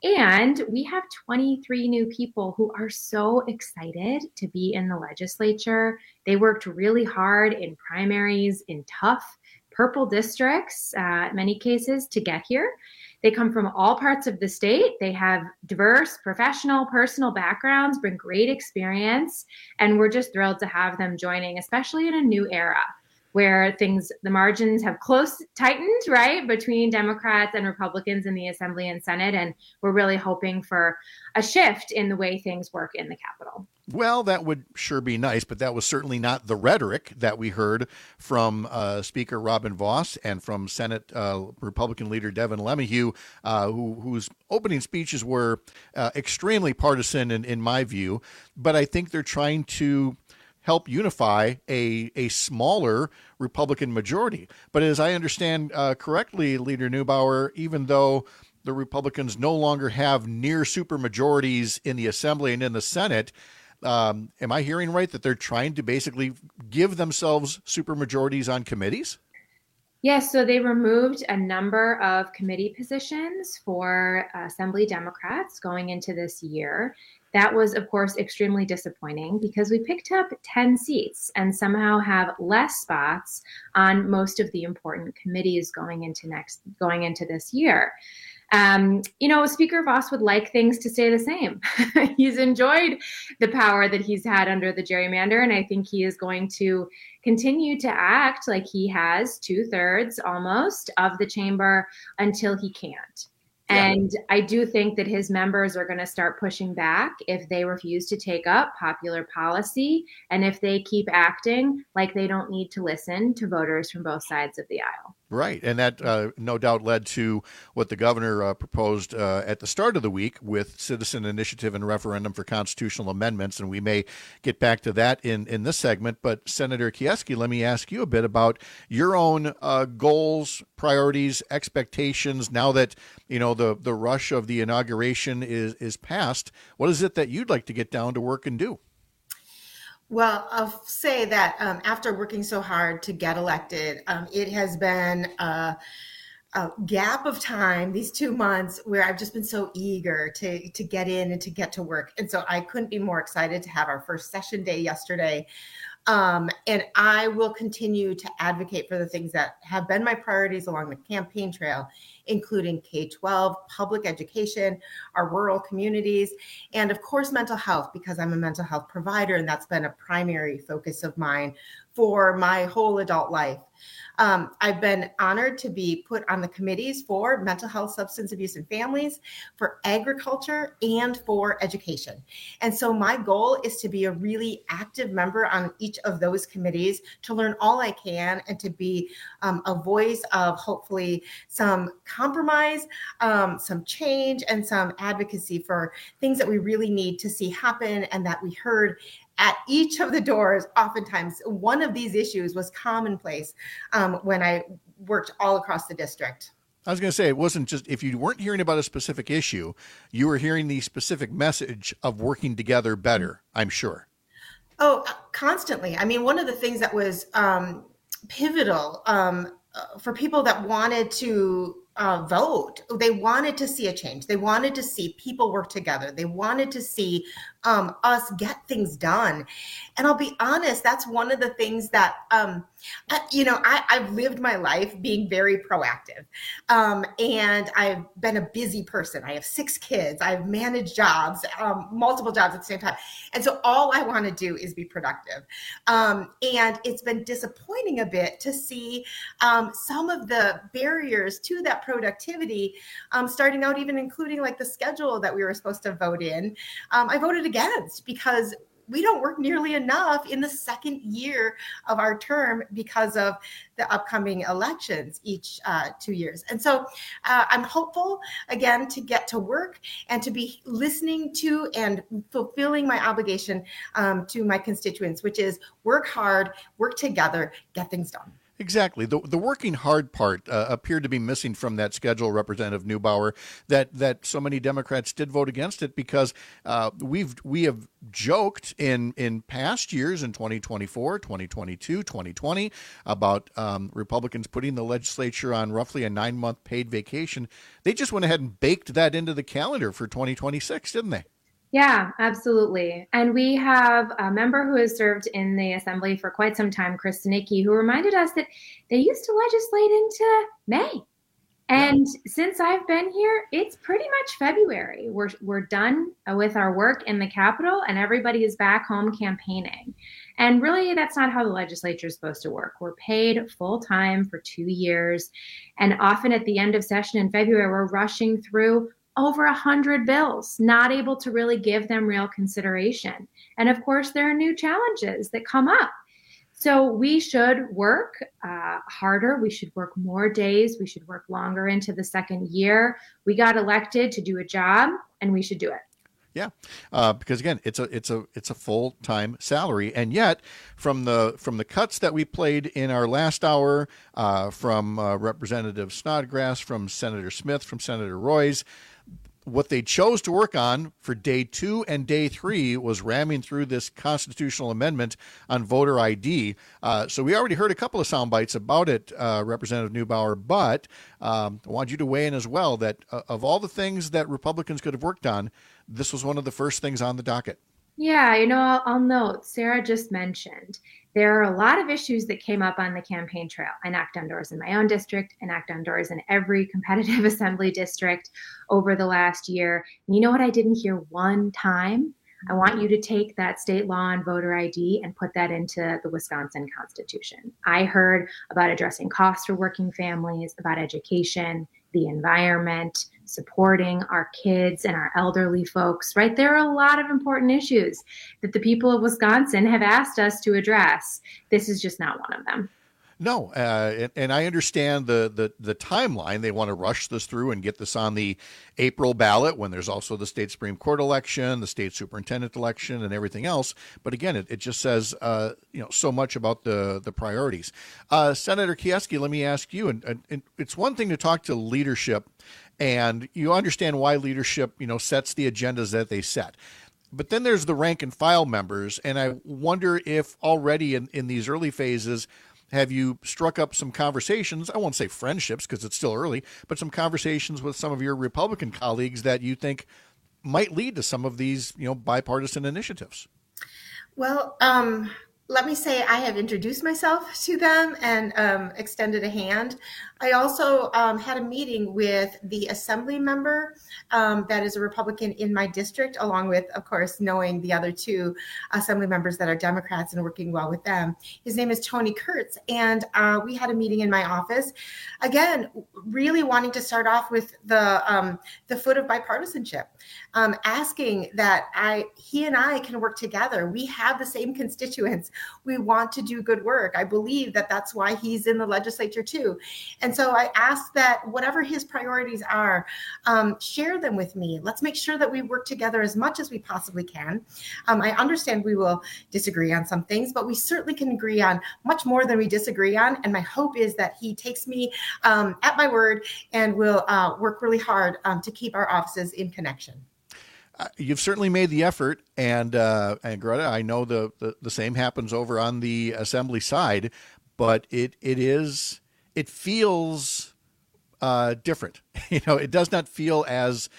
And we have 23 new people who are so excited to be in the legislature. They worked really hard in primaries, in tough purple districts, in many cases, to get here. They come from all parts of the state. They have diverse professional, personal backgrounds, bring great experience, and we're just thrilled to have them joining, especially in a new era where the margins have tightened, right, between Democrats and Republicans in the Assembly and Senate, and we're really hoping for a shift in the way things work in the Capitol. Well, that would sure be nice, but that was certainly not the rhetoric that we heard from Speaker Robin Vos and from Senate Republican leader Devin LeMahieu, whose opening speeches were extremely partisan in my view. But I think they're trying to help unify a smaller Republican majority. But as I understand correctly, Leader Neubauer, even though the Republicans no longer have near supermajorities in the Assembly and in the Senate, am I hearing right that they're trying to basically give themselves supermajorities on committees? Yes, so they removed a number of committee positions for Assembly Democrats going into this year. That was, of course, extremely disappointing because we picked up 10 seats and somehow have less spots on most of the important committees going into this year. Speaker Voss would like things to stay the same. He's enjoyed the power that he's had under the gerrymander, and I think he is going to continue to act like he has 2/3 almost of the chamber until he can't. And I do think that his members are going to start pushing back if they refuse to take up popular policy and if they keep acting like they don't need to listen to voters from both sides of the aisle. Right. And that no doubt led to what the governor proposed at the start of the week with citizen initiative and referendum for constitutional amendments. And we may get back to that in this segment. But Senator Kieski, let me ask you a bit about your own goals, priorities, expectations now that, the rush of the inauguration is past. What is it that you'd like to get down to work and do? Well, I'll say that after working so hard to get elected, it has been a gap of time, these 2 months, where I've just been so eager to get in and to get to work. And so I couldn't be more excited to have our first session day yesterday. And I will continue to advocate for the things that have been my priorities along the campaign trail, including K-12, public education, our rural communities, and of course, mental health, because I'm a mental health provider, and that's been a primary focus of mine for my whole adult life. I've been honored to be put on the committees for mental health, substance abuse, and families, for agriculture, and for education. And so my goal is to be a really active member on each of those committees, to learn all I can, and to be a voice of hopefully some compromise, some change, and some advocacy for things that we really need to see happen and that we heard at each of the doors. Oftentimes, one of these issues was commonplace when I worked all across the district. I was going to say, it wasn't just, if you weren't hearing about a specific issue, you were hearing the specific message of working together better, I'm sure. Oh, constantly. I mean, one of the things that was pivotal for people that wanted to vote, they wanted to see a change. They wanted to see people work together. They wanted to see us get things done. And I'll be honest, that's one of the things that, I've lived my life being very proactive. And I've been a busy person. I have 6 kids. I've managed jobs, multiple jobs at the same time. And so all I want to do is be productive. And it's been disappointing a bit to see some of the barriers to that productivity, starting out even including like the schedule that we were supposed to vote in. I voted against because we don't work nearly enough in the second year of our term because of the upcoming elections each 2 years. And so I'm hopeful, again, to get to work and to be listening to and fulfilling my obligation to my constituents, which is work hard, work together, get things done. Exactly. The working hard part appeared to be missing from that schedule, Representative Neubauer, that so many Democrats did vote against it because we have joked in past years, in 2024, 2022, 2020, about Republicans putting the legislature on roughly a 9-month paid vacation. They just went ahead and baked that into the calendar for 2026, didn't they? Yeah, absolutely. And we have a member who has served in the assembly for quite some time, Chris Stanicki, who reminded us that they used to legislate into May. And since I've been here, it's pretty much February. We're done with our work in the Capitol and everybody is back home campaigning. And really, that's not how the legislature is supposed to work. We're paid full time for 2 years. And often at the end of session in February, we're rushing through over 100 bills, not able to really give them real consideration. And of course, there are new challenges that come up. So we should work harder. We should work more days. We should work longer into the second year. We got elected to do a job, and we should do it. Yeah, because again, it's a full-time salary, and yet from the cuts that we played in our last hour, from Representative Snodgrass, from Senator Smith, from Senator Royce, what they chose to work on for day 2 and day 3 was ramming through this constitutional amendment on voter ID. So we already heard a couple of sound bites about it, Representative Neubauer, but I want you to weigh in as well that of all the things that Republicans could have worked on, this was one of the first things on the docket. Yeah, I'll note, Sarah just mentioned, there are a lot of issues that came up on the campaign trail. I knocked on doors in my own district. I knocked on doors in every competitive assembly district over the last year. And you know what I didn't hear one time? I want you to take that state law on voter ID and put that into the Wisconsin Constitution. I heard about addressing costs for working families, about education, the environment, supporting our kids and our elderly folks, right? There are a lot of important issues that the people of Wisconsin have asked us to address. This is just not one of them. No, and I understand the timeline. They want to rush this through and get this on the April ballot when there's also the state Supreme Court election, the state superintendent election, and everything else. But again, it just says so much about the priorities. Senator Kieski, let me ask you, and it's one thing to talk to leadership, and you understand why leadership sets the agendas that they set. But then there's the rank and file members, and I wonder if already in these early phases, have you struck up some conversations? I won't say friendships because it's still early, but some conversations with some of your Republican colleagues that you think might lead to some of these, bipartisan initiatives? Well, let me say I have introduced myself to them and extended a hand. I also had a meeting with the assembly member that is a Republican in my district, along with, of course, knowing the other 2 assembly members that are Democrats and working well with them. His name is Tony Kurtz, and we had a meeting in my office. Again, really wanting to start off with the foot of bipartisanship, asking that he and I can work together. We have the same constituents. We want to do good work. I believe that that's why he's in the legislature too. And so I asked that whatever his priorities are, share them with me. Let's make sure that we work together as much as we possibly can. I understand we will disagree on some things, but we certainly can agree on much more than we disagree on. And my hope is that he takes me at my word and will work really hard to keep our offices in connection. You've certainly made the effort, and Greta, I know the same happens over on the assembly side, but it feels different. It does not feel as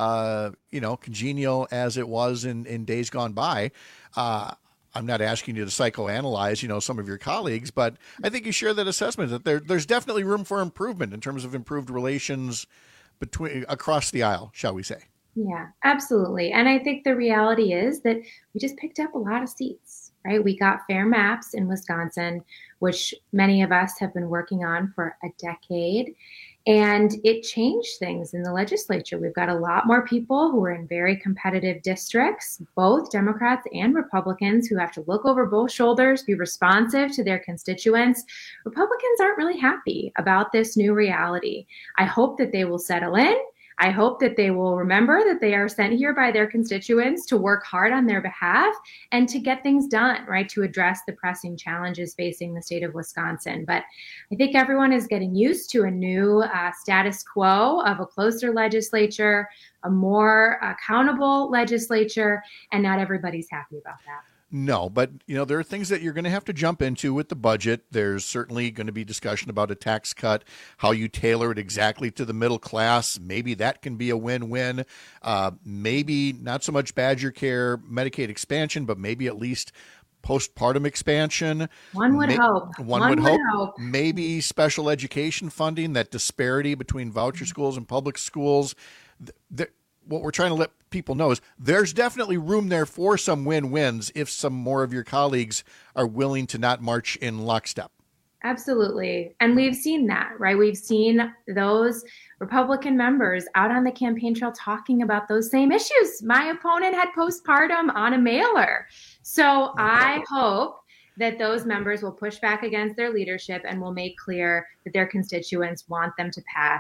congenial as it was in days gone by. I'm not asking you to psychoanalyze, some of your colleagues, but I think you share that assessment that there's definitely room for improvement in terms of improved relations across the aisle, shall we say. Yeah, absolutely. And I think the reality is that we just picked up a lot of seats, right? We got fair maps in Wisconsin, which many of us have been working on for a decade. And it changed things in the legislature. We've got a lot more people who are in very competitive districts, both Democrats and Republicans, who have to look over both shoulders, be responsive to their constituents. Republicans aren't really happy about this new reality. I hope that they will settle in. I hope that they will remember that they are sent here by their constituents to work hard on their behalf and to get things done, right, to address the pressing challenges facing the state of Wisconsin. But I think everyone is getting used to a new status quo of a closer legislature, a more accountable legislature, and not everybody's happy about that. No, but there are things that you're going to have to jump into with the budget. There's certainly going to be discussion about a tax cut, how you tailor it exactly to the middle class. Maybe that can be a win-win. Maybe not so much Badger Care, Medicaid expansion, but maybe at least postpartum expansion. One would hope. One would hope. Maybe special education funding, that disparity between voucher schools and public schools. What we're trying to let people know is there's definitely room there for some win-wins if some more of your colleagues are willing to not march in lockstep. Absolutely. And we've seen that, right? We've seen those Republican members out on the campaign trail talking about those same issues. My opponent had postpartum on a mailer. So I hope that those members will push back against their leadership and will make clear that their constituents want them to pass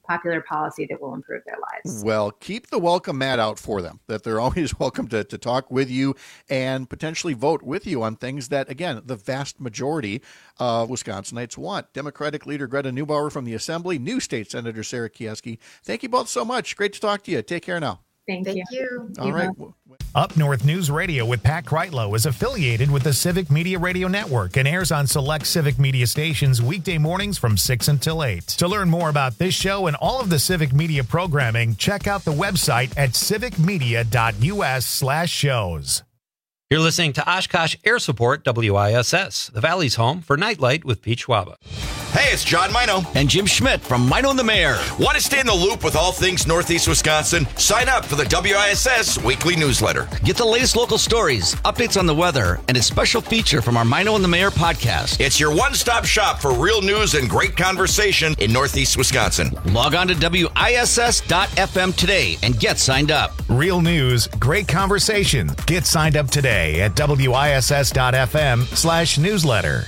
popular policy that will improve their lives. Well, keep the welcome mat out for them, that they're always welcome to talk with you and potentially vote with you on things that, again, the vast majority of Wisconsinites want. Democratic leader Greta Neubauer from the Assembly, new state Senator Sarah Kieski. Thank you both so much. Great to talk to you. Take care now. Thank you. All right. Up North News Radio with Pat Kreitlow is affiliated with the Civic Media Radio Network and airs on select Civic Media stations weekday mornings from 6 until 8. To learn more about this show and all of the Civic Media programming, check out the website at civicmedia.us/shows. You're listening to Oshkosh Air Support WISS, the Valley's home for Nightlight with Pete Schwaba. Hey, it's John Mino. And Jim Schmidt from Mino and the Mayor. Want to stay in the loop with all things Northeast Wisconsin? Sign up for the WISS weekly newsletter. Get the latest local stories, updates on the weather, and a special feature from our Mino and the Mayor podcast. It's your one-stop shop for real news and great conversation in Northeast Wisconsin. Log on to WISS.FM today and get signed up. Real news, great conversation. Get signed up today at WISS.FM/newsletter.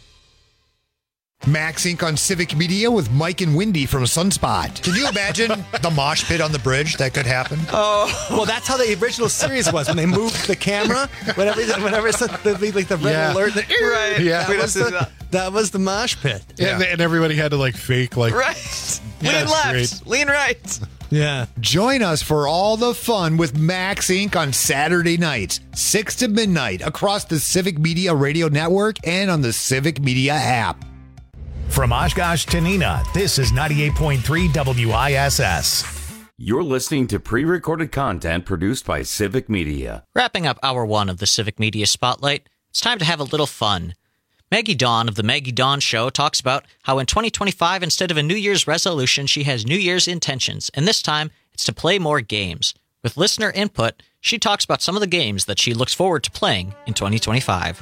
Max Inc. on Civic Media with Mike and Wendy from Sunspot. Can you imagine the mosh pit on the bridge that could happen? Oh, well, that's how the original series was when they moved the camera. Whenever it's the red alert, right? Yeah, that was the mosh pit. Yeah. And everybody had to fake right. Yeah, lean left, great. lean right. Yeah. Join us for all the fun with Max Inc. on Saturday nights, 6 to midnight, across the Civic Media Radio Network and on the Civic Media app. From Oshkosh to Neenah, this is 98.3 WISS. You're listening to pre-recorded content produced by Civic Media. Wrapping up Hour 1 of the Civic Media Spotlight, it's time to have a little fun. Maggie Dawn of The Maggie Dawn Show talks about how in 2025, instead of a New Year's resolution, she has New Year's intentions, and this time it's to play more games. With listener input, she talks about some of the games that she looks forward to playing in 2025.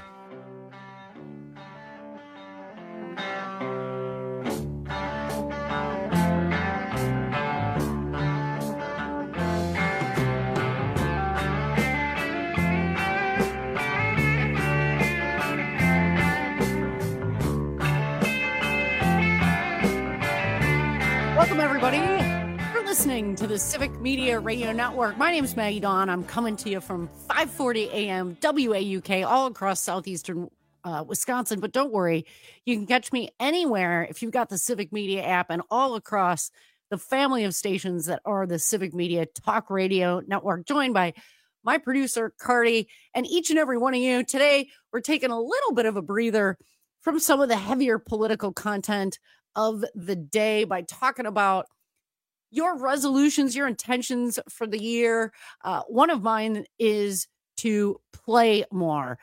Welcome, everybody. You're listening to the Civic Media Radio Network. My name is Maggie Dawn. I'm coming to you from 5:40 a.m. WAUK all across southeastern Wisconsin. But don't worry, you can catch me anywhere if you've got the Civic Media app and all across the family of stations that are the Civic Media Talk Radio Network, joined by my producer, Cardi, and each and every one of you. Today, we're taking a little bit of a breather from some of the heavier political content of the day by talking about your resolutions, your intentions for the year. One of mine is to play more.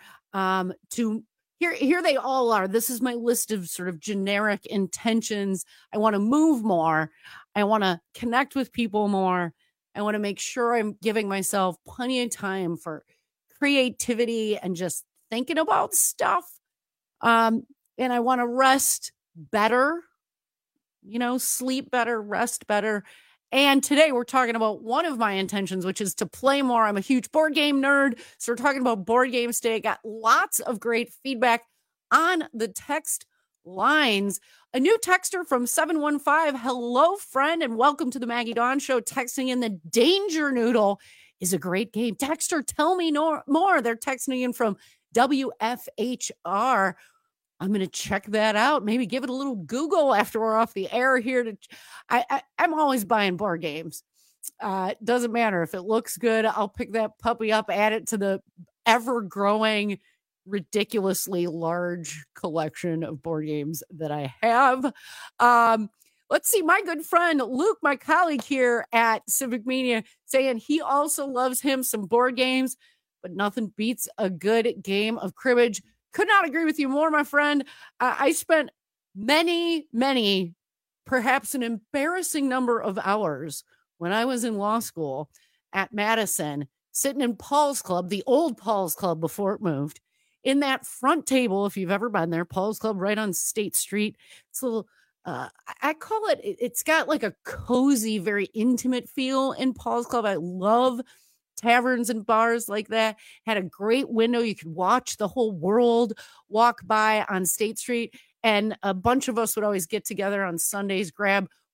Here they all are. This is my list of sort of generic intentions. I want to move more. I want to connect with people more. I want to make sure I'm giving myself plenty of time for creativity and just thinking about stuff. And I want to rest better. Sleep better, rest better. And today we're talking about one of my intentions, which is to play more. I'm a huge board game nerd. So we're talking about board games today. Got lots of great feedback on the text lines. A new texter from 715. Hello, friend, and welcome to the Maggie Dawn Show. Texting in the Danger Noodle is a great game. Texter, tell me more. They're texting in from WFHR. I'm going to check that out. Maybe give it a little Google after we're off the air here. I'm always buying board games. Doesn't matter if it looks good. I'll pick that puppy up, add it to the ever-growing, ridiculously large collection of board games that I have. Let's see. My good friend Luke, my colleague here at Civic Media, saying he also loves him some board games, but nothing beats a good game of cribbage. Could not agree with you more, my friend. I spent many, perhaps an embarrassing number of hours when I was in law school at Madison, sitting in Paul's Club, the old Paul's Club before it moved, in that front table, if you've ever been there, Paul's Club right on State Street. It's a little, I call it's got like a cozy, very intimate feel in Paul's Club. I love taverns and bars like that. Had a great window. You could watch the whole world walk by on State Street. And a bunch of us would always get together on Sundays, grab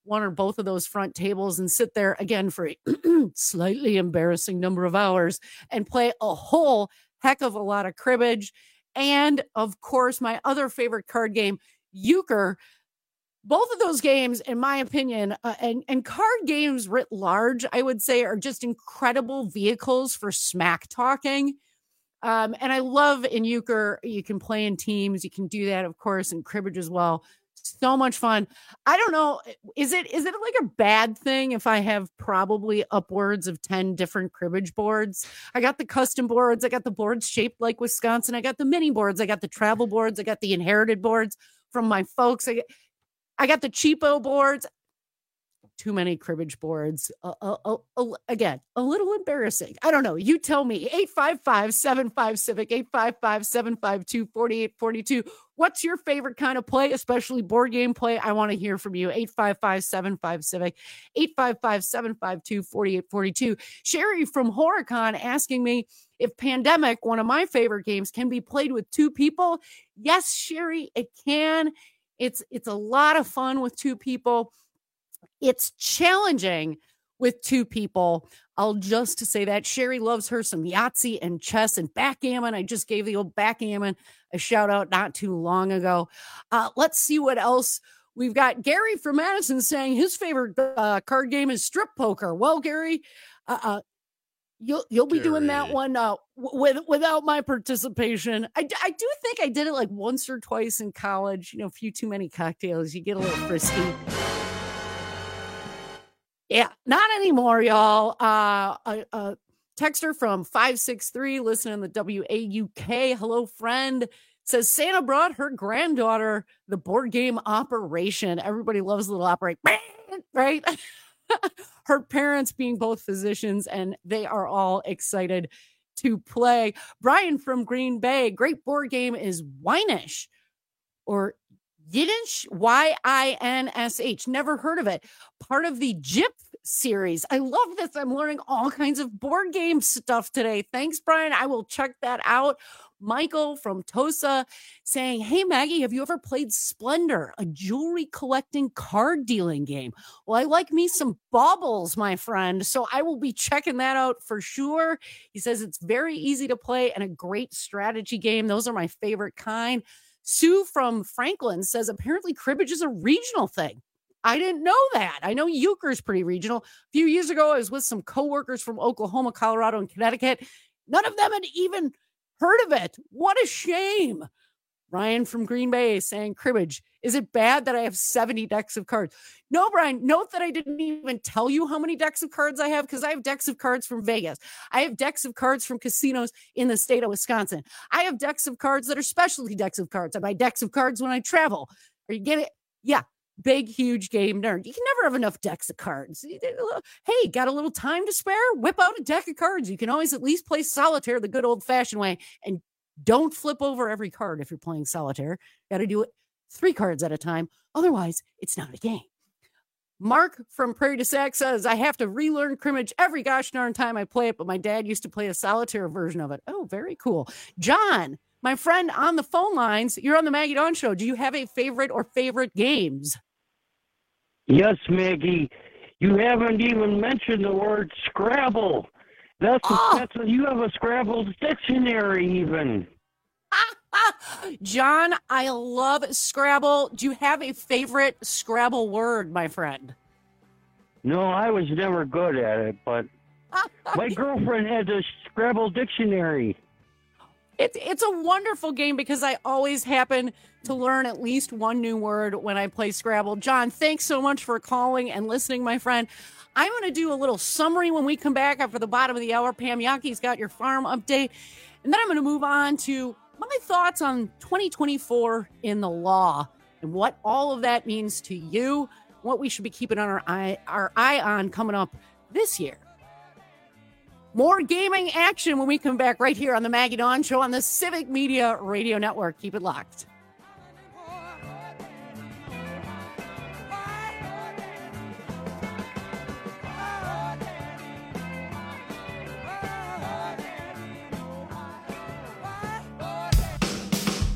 one or both of those front tables and sit there again for a slightly embarrassing number of hours and play a whole heck of a lot of cribbage. And of course, my other favorite card game, Euchre. Both of those games, in my opinion, and card games writ large, I would say, are just incredible vehicles for smack talking. And I love in Euchre, you can play in teams. You can do that, of course, in cribbage as well. So much fun. I don't know. Is it like a bad thing if I have probably upwards of 10 different cribbage boards? I got the custom boards. I got the boards shaped like Wisconsin. I got the mini boards. I got the travel boards. I got the inherited boards from my folks. I got the cheapo boards. Too many cribbage boards. Again, a little embarrassing. I don't know. You tell me. 855-75-CIVIC, 855-752-4842. What's your favorite kind of play, especially board game play? I want to hear from you. 855-75-CIVIC, 855-752-4842. Sherry from Horicon asking me if Pandemic, one of my favorite games, can be played with two people. Yes, Sherry, it can. It's a lot of fun with two people. It's challenging with two people. I'll just say that Sherry loves her some Yahtzee and chess and backgammon. I just gave the old backgammon a shout out not too long ago. Let's see what else we've got. Gary from Madison saying his favorite card game is strip poker. Well, Gary, you'll be doing that one without my participation. I do think I did it like once or twice in college. You know, a few too many cocktails, you get a little frisky. Yeah, not anymore, y'all. A texter from 563 listening to the WAUK. Hello, friend. Says Santa brought her granddaughter the board game Operation. Everybody loves a little Operation, right? Her parents being both physicians, and they are all excited to play. Brian from Green Bay. Great board game is Winish or Yiddish, YINSH. Never heard of it. Part of the JIP series. I love this. I'm learning all kinds of board game stuff today. Thanks, Brian. I will check that out. Michael from Tosa saying, hey, Maggie, have you ever played Splendor, a jewelry collecting card dealing game? Well, I like me some baubles, my friend, so I will be checking that out for sure. He says it's very easy to play and a great strategy game. Those are my favorite kind. Sue from Franklin says apparently cribbage is a regional thing. I didn't know that. I know Euchre is pretty regional. A few years ago, I was with some coworkers from Oklahoma, Colorado, and Connecticut. None of them had even heard of it. What a shame. Ryan from Green Bay saying cribbage. Is it bad that I have 70 decks of cards? No, Brian, note that I didn't even tell you how many decks of cards I have because I have decks of cards from Vegas. I have decks of cards from casinos in the state of Wisconsin. I have decks of cards that are specialty decks of cards. I buy decks of cards when I travel. Are you getting it? Yeah. Big, huge game nerd. You can never have enough decks of cards. Hey, got a little time to spare? Whip out a deck of cards. You can always at least play solitaire the good old-fashioned way, and don't flip over every card if you're playing solitaire. Got to do it 3 cards at a time. Otherwise, it's not a game. Mark from Prairie du Sac says, I have to relearn cribbage every gosh darn time I play it, but my dad used to play a solitaire version of it. Oh, very cool. John, my friend on the phone lines, you're on the Maggie Dawn Show. Do you have a favorite or favorite games? Yes, Maggie. You haven't even mentioned the word Scrabble. That's you have a Scrabble dictionary even. John, I love Scrabble. Do you have a favorite Scrabble word, my friend? No, I was never good at it, but my girlfriend had a Scrabble dictionary. It's a wonderful game because I always happen to learn at least one new word when I play Scrabble. John, thanks so much for calling and listening, my friend. I'm going to do a little summary when we come back after the bottom of the hour. Pam Yaki's got your farm update. And then I'm going to move on to my thoughts on 2024 in the law and what all of that means to you, what we should be keeping on our eye on coming up this year. More gaming action when we come back right here on the Maggie Dawn Show on the Civic Media Radio Network. Keep it locked.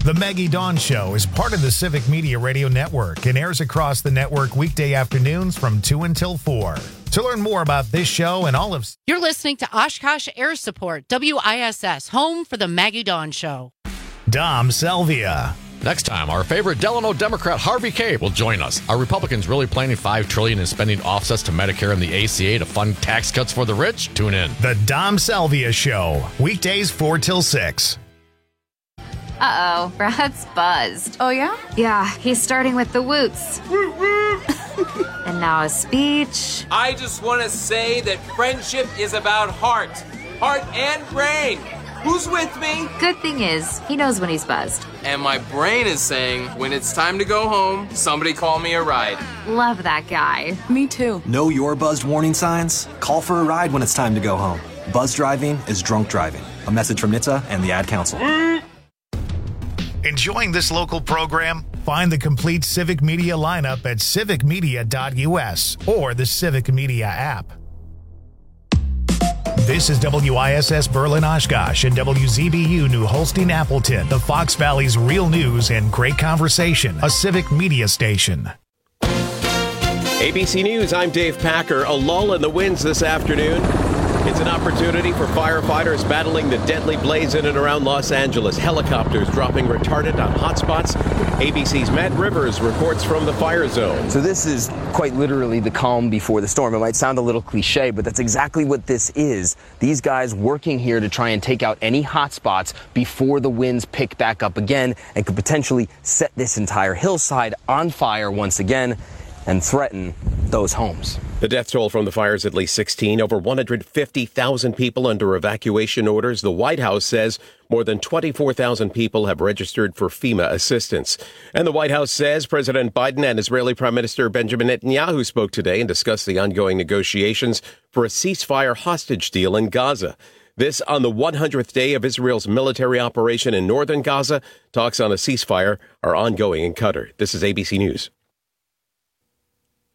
The Maggie Dawn Show is part of the Civic Media Radio Network and airs across the network weekday afternoons from 2 until 4. To learn more about this show and all of... You're listening to Oshkosh Air Support, WISS, home for the Maggie Dawn Show. Dom Selvia. Next time, our favorite Delano Democrat Harvey Kaye will join us. Are Republicans really planning $5 trillion in spending offsets to Medicare and the ACA to fund tax cuts for the rich? Tune in. The Dom Selvia Show, weekdays 4 till 6. Uh-oh, Brad's buzzed. Oh, yeah? Yeah, he's starting with the woots. And now a speech. I just want to say that friendship is about heart and brain. Who's with me? Good thing is, he knows when he's buzzed. And my brain is saying, when it's time to go home, somebody call me a ride. Love that guy. Me too. Know your buzzed warning signs? Call for a ride when it's time to go home. Buzz driving is drunk driving. A message from NHTSA and the Ad Council. Enjoying this local program? Find the complete Civic Media lineup at civicmedia.us or the Civic Media app. This is WISS Berlin Oshkosh and WZBU New Holstein Appleton, the Fox Valley's real news and great conversation, a Civic Media station. ABC News, I'm Dave Packer. A lull in the winds this afternoon. It's an opportunity for firefighters battling the deadly blaze in and around Los Angeles. Helicopters dropping retardant on hotspots. ABC's Matt Rivers reports from the fire zone. So this is quite literally the calm before the storm. It might sound a little cliche, but that's exactly what this is. These guys working here to try and take out any hotspots before the winds pick back up again and could potentially set this entire hillside on fire once again and threaten those homes. The death toll from the fires at least 16, over 150,000 people under evacuation orders. The White House says more than 24,000 people have registered for FEMA assistance. And the White House says President Biden and Israeli Prime Minister Benjamin Netanyahu spoke today and discussed the ongoing negotiations for a ceasefire hostage deal in Gaza. This on the 100th day of Israel's military operation in northern Gaza. Talks on a ceasefire are ongoing in Qatar. This is ABC News.